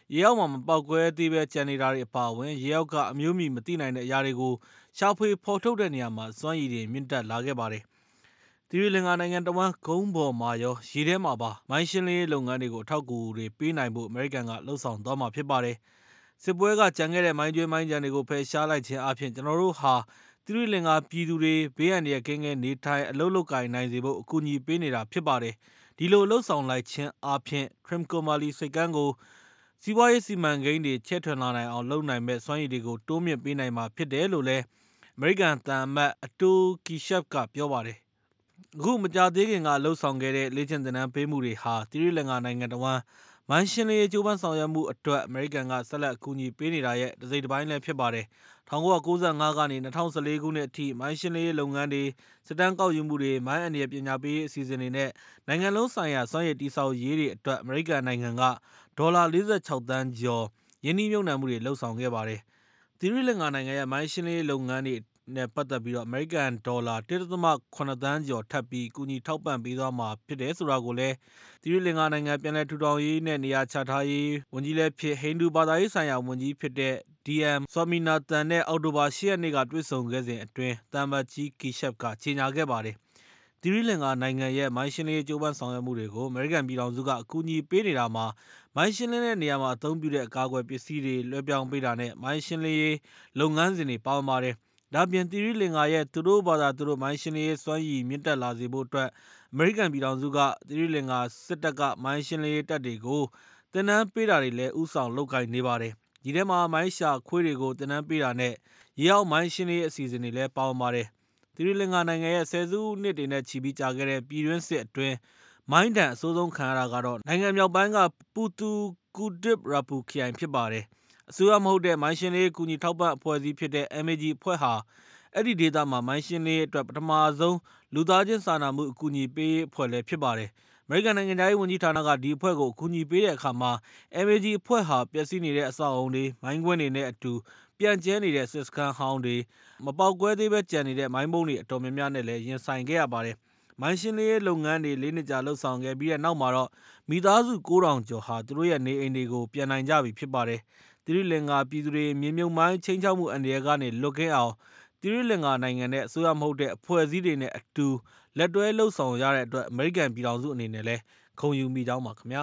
ရေအောက်မှာမပေါက်ကွဲသေးပဲကျန်နေတာတွေအပါအဝင်ရေအောက်ကအမျိုးအမည်မသိနိုင်တဲ့အရာတွေကိုရှာဖွေဖော်ထုတ်တဲ့နေရာမှာစွမ်းရည်တွေမြင့်တက်လာခဲ့ပါတယ်။သီရိလင်္ကာနိုင်ငံတဝန်းကုန်းပေါ်မှာရောရေထဲမှာပါမိုင်းရှင်းလင်းရေးလုပ်ငန်းတွေကိုအထောက်အကူတွေပေးနိုင်ဖို့အမေရိကန်ကလှုံ့ဆော်သွားမှာဖြစ်ပါတယ်။စစ်ပွဲကကြံခဲ့တဲ့မိုင်းကျွေးမိုင်းကြံတွေကိုဖယ်ရှားလိုက်ခြင်းအပြင်ကျွန်တော်တို့ဟာသီရိလင်္ကာပြည်သူတွေဘေးအန္တရာယ်ကင်းကင်းနေထိုင်အလုပ်လုပ်ကိုင်နိုင်စေဖို့အကူအညီပေးနေတာဖြစ်ပါတယ်။ဒီလိုလှုံ့ဆော်လိုက်ခြင်းအပြင် Trincomalee စိတ်ကမ်းကိုစီးပွားရေးစီမံကိန်းတွေချဲ့ထွင်လာနိုင်အောင်လုပ်နိုင်မဲ့စွမ်းရည်တွေကိုတိုးမြင့်ပေးနိုင်မှာဖြစ်တယ်လို့လည်းအမေရိကန်သံအမတ်အတိုးကီရှက်ကပြောပါတယ်။အခုမကြာသေးခင်ကလှုပ်ဆောင်ခဲ့တဲ့လေ့ကျင့်သင်တန်းပေးမှုတွေဟာသီရိလင်္ကာနိုင်ငံတော်ဝန်မိုင်းရှင်းလင်းရေးကြိုးပမ်းဆောင်ရွက်မှုအတွက်အမေရိကန်ကဆက်လက်အကူအညီပေးနေတာရဲ့တစ်စိတ်တစ်ပိုင်းလည်းဖြစ်ပါတယ်။1995ကနေ2014ခုနှစ်အထိမိုင်းရှင်းလင်းရေးလုပ်ငန်းတွေစစ်တမ်းကောက်ယူမှုတွေမိုင်းအန္တရာယ်ပညာပေးအစီအစဉ်တွေနဲ့နိုင်ငံလုံးဆိုင်ရာစွမ်းရည်တည်ဆောက်ရေးတွေအတွက်အမေရိကန်နိုင်ငံကဒေါ်လာ46သန်းကျော်ယင်းနှိမ့်မြုပ်နှံမှုတွေလှုပ်ဆောင်ခဲ့ပါတယ်။သီရိလင်္ကာနိုင်ငံရဲ့မိုင်းရှင်းလင်းရေးလုပ်ငန်းတွေနဲ့ပတ်သက်ပြီးတော့အမေရိကန်ဒေါ်လာ 1.8 သန်းကျော်ထပ်ပြီးကူညီထောက်ပံ့ပေးသွားမှာဖြစ်တယ်ဆိုတာကိုလည်းသီရိလင်္ကာနိုင်ငံပြည်내ထူထောင်ရေးနဲ့နေရာချထားရေးဝန်ကြီးလည်းဖြစ်ဟိန္ဒူဘာသာရေးဆိုင်ရာဝန်ကြီးဖြစ်တဲ့ DM Swaminathan နဲ့အောက်တိုဘာ10ရက်နေ့ကတွေ့ဆုံခဲ့စဉ်အတွင်းတမ်ဘတ်ကြီးကီရှက်ကကြေညာခဲ့ပါတယ်။သီရိလင်္ကာနိုင်ငံရဲ့မိုင်းရှင်းလင်းရေးကြိုးပမ်းဆောင်ရွက်မှုတွေကိုအမေရိကန်ပြည်ထောင်စုကအကူအညီပေးနေတာမှာမိုင်းရှင်းလင်းတဲ့နေရာမှာအသုံးပြုတဲ့အကာအကွယ်ပစ္စည်းတွေလွှဲပြောင်းပေးတာနဲ့မိုင်းရှင်းလင်းရေးလုပ်ငန်းစဉ်တွေပါဝင်ပါတယ်။ဒါပြင်သီရိလင်္ကာရဲ့သူတို့ဘာသာသူတို့မိုင်းရှင်းလင်းရေးစွမ်းရည်မြင့်တက်လာစေဖို့အတွက်အမေရိကန်ပြည်ထောင်စုကသီရိလင်္ကာစစ်တပ်ကမိုင်းရှင်းလင်းရေးတပ်တွေကိုသင်တန်းပေးတာတွေလည်းဥဆောင်လုပ်ကိုင်နေပါတယ်။ဒီထဲမှာမိုင်းရှာခွေးတွေကိုသင်တန်းပေးတာနဲ့ရေအောက်မိုင်းရှင်းလင်းရေးအစီအစဉ်တွေလည်းပါဝင်ပါတယ်။သီရိလင်္ကာနိုင်ငံရဲ့ဆယ်စုနှစ်တွေနဲ့ချီပြီးကြာခဲ့တဲ့ပြည်တွင်းစစ်အတွင်းမိုင်းဒဏ်အဆိုးဆုံးခံရတာကတော့နိုင်ငံမြောက်ပိုင်းကပူတူကူဒစ်ရာပူခရိုင်ဖြစ်ပါတယ်။အစိုးရမဟုတ်တဲ့မိုင်းရှင်းလင်းရေးကူညီထောက်ပံ့အဖွဲ့အစည်းဖြစ်တဲ့ MAG အဖွဲ့ဟာအဲ့ဒီဒေသမှာမိုင်းရှင်းလင်းရေးအတွက်ပထမဆုံးလူသားချင်းစာနာမှုအကူအညီပေးအဖွဲ့လည်းဖြစ်ပါတယ်။အမေရိကန်နိုင်ငံသားရေးဝန်ကြီးဌာနကဒီအဖွဲ့ကိုအကူအညီပေးတဲ့အခါမှာ MAG အဖွဲ့ဟာပျက်စီးနေတဲ့အဆောက်အအုံတွေမိုင်းကွင်းတွေနဲ့အတူပြန့်ကျဲနေတဲ့စစ်စခန်းဟောင်းတွေမပေါက်ကွဲသေးပဲကျန်နေတဲ့မိုင်းပုံးတွေအတော်များများနဲ့လည်းရင်ဆိုင်ခဲ့ရပါတယ်။မိုင်းရှင်းလင်းရေးလုပ်ငန်းတွေ၄နှစ်ကြာလှုပ်ဆောင်ခဲ့ပြီးတဲ့နောက်မှာတော့မိသားစု9000ကျော်ဟာသူတို့ရဲ့နေအိမ်တွေကိုပြန်နိုင်ကြပြီဖြစ်ပါတယ်။သီရိလင်္ကာပြည်သူတွေမြေမြုပ်မိုင်းချင်းချောက်မှုအန္တရာယ်ကနေလွတ်ကင်းအောင်သီရိလင်္ကာနိုင်ငံနဲ့အစိုးရမဟုတ်တဲ့အဖွဲ့အစည်းတွေနဲ့အတူလက်တွဲလှုပ်ဆောင်ရတဲ့အတွက်အမေရိကန်ပြည်ထောင်စုအနေနဲ့လည်းဂုဏ်ယူမိကြောင်းပါခင်ဗျာ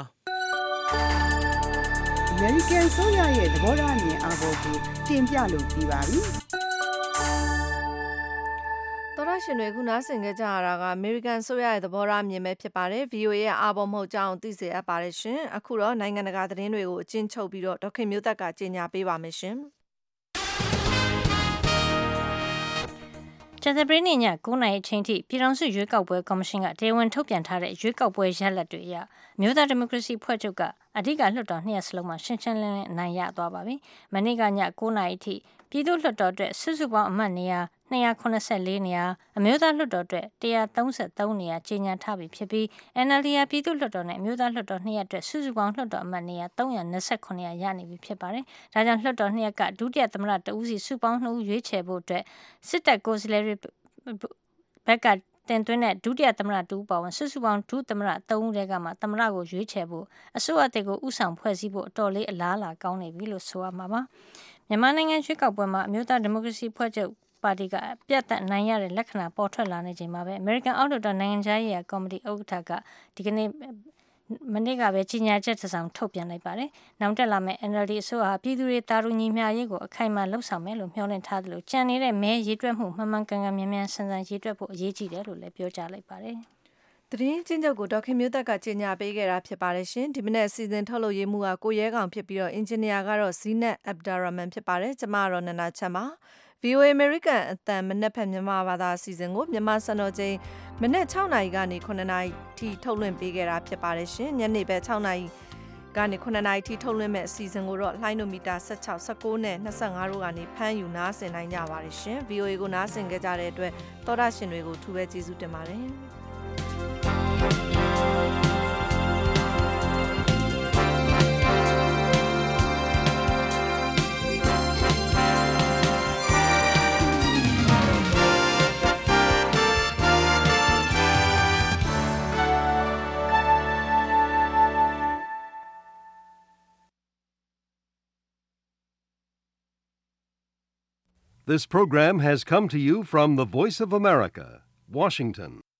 အမေရိကန်ဆိုရရဲ့သဘောထားအမြင်အားပေါ်ကိုတင်ပြလို့ပြီးပါပြီတော်ရရှင်တွေခုနားဆင်ကြကြရတာကအမေရိကန်ဆိုရရဲ့သဘောထားအမြင်ပဲဖြစ်ပါတယ် VOA ရဲ့အားပေါ်မဟုတ်ကြောင်းသိစေအပ်ပါတယ်ရှင်အခုတော့နိုင်ငံတကာသတင်းတွေကိုအကျဉ်းချုပ်ပြီးတော့ဒေါက်ခင်မျိုးသက်ကကြေညာပေးပါမယ်ရှင်ကျသပရင်းည9နာရီအချိန်ထိပြည်ထောင်စုရွေးကောက်ပွဲကော်မရှင်ကတရားဝင်ထုတ်ပြန်ထားတဲ့ရွေးကောက်ပွဲရလဒ်တွေအရမြို့သားဒီမိုကရေစီဖွဲ့ချုပ်ကအဓိကလွှတ်တော်2ရပ်စလုံးမှာရှင်းရှင်းလင်းလင်းအနိုင်ရသွားပါပြီ။မနေ့ကည9နာရီထိပြည်သူ့လွှတ်တော်အတွက်စုစုပေါင်းအမတ်နေရာ284နေရာအမျိုးသားလွှတ်တော်အတွက်133နေရာကြီးညာထားပြီဖြစ်ပြီး NLD ပြည်သူ့လွှတ်တော်နဲ့အမျိုးသားလွှတ်တော်2ရပ်အတွက်စုစုပေါင်းလွှတ်တော်အမတ်နေရာ329နေရာရနေပြီဖြစ်ပါတယ်။ဒါကြောင့်လွှတ်တော်2ရပ်ကဒုတိယသမ္မတတဦးစီစုပေါင်း2ဦးရွေးချယ်ဖို့အတွက်စစ်တပ်ကိုယ်စားလှယ်ဘက်ကတင်သွင်းတဲ့ဒုတိယသမ္မတတူပါဝင်စုစုပေါင်းဒုသမ္မတ3ဦးတည်းကမှသမ္မတကိုရွေးချယ်ဖို့အစိုးရတပ်ကိုဥဆောင်ဖွဲ့စည်းဖို့အတော်လေးအလားအလာကောင်းနေပြီလို့ဆိုရမှာပါမြန်မာနိုင်ငံရွေးကောက်ပွဲမှာအမျိုးသားဒီမိုကရေစီဖွဲ့ချုပ်ပါတီကပြတ်သက်နိုင်ရတဲ့လက္ခဏာပေါ်ထွက်လာနေချိန်မှာပဲ American အောက်လွှတ်တော်နိုင်ငံခြားရေးကော်မတီဥက္ကဋ္ဌကဒီကနေ့မနေ့ကပဲကြီးညာချက်တစ်စောင်ထုတ်ပြန်လိုက်ပါတယ်။နောက်တက်လာမယ့် NLD အစိုးရဟာပြည်သူတွေတာဝန်ညီမျှရေးကိုအခိုင်အမာလှုပ်ဆောင်မယ်လို့မျှော်လင့်ထားတယ်လို့ကြံနေတဲ့မဲရေးတွက်မှုမှန်မှန်ကန်ကန်မြန်မြန်ဆန်ဆန်ရေးတွက်ဖို့အရေးကြီးတယ်လို့လည်းပြောကြားလိုက်ပါတယ်။သတင်းချင်းချုပ်ကိုဒေါက်ခင်မျိုးသက်ကကြေညာပေးခဲ့တာဖြစ်ပါတယ်ရှင်။ဒီမနေ့စီစဉ်ထုတ်လုပ်ရေးမှုကကိုရဲကောင်ဖြစ်ပြီးတော့အင်ဂျင်နီယာကတော့ဇီနက်အဗ်ဒါရမန်ဖြစ်ပါတယ်။ကျမကတော့နန္ဒာချမ်းပါ။ VOA American အသံမနက်ဖြန်မြန်မာဘာသာအစီအစဉ်ကိုမြန်မာစံတော်ချိန်မနက်6နာရီကနေ9နာရီထိထုတ်လွှင့်ပေးခဲ့တာဖြစ်ပါတယ်ရှင်။ညနေပဲ6နာရီကနေ9နာရီထိထုတ်လွှင့်မဲ့အစီအစဉ်ကိုတော့လှိုင်းနိုမီတာ16 19နဲ့25တို့ကနေဖမ်းယူနားဆင်နိုင်ကြပါတယ်ရှင်။ VOA ကိုနားဆင်ကြကြတဲ့အတွက်သောတာရှင်တွေကိုထူးပဲကျေးဇူးတင်ပါတယ်။ This program has come to you from the Voice of America, Washington.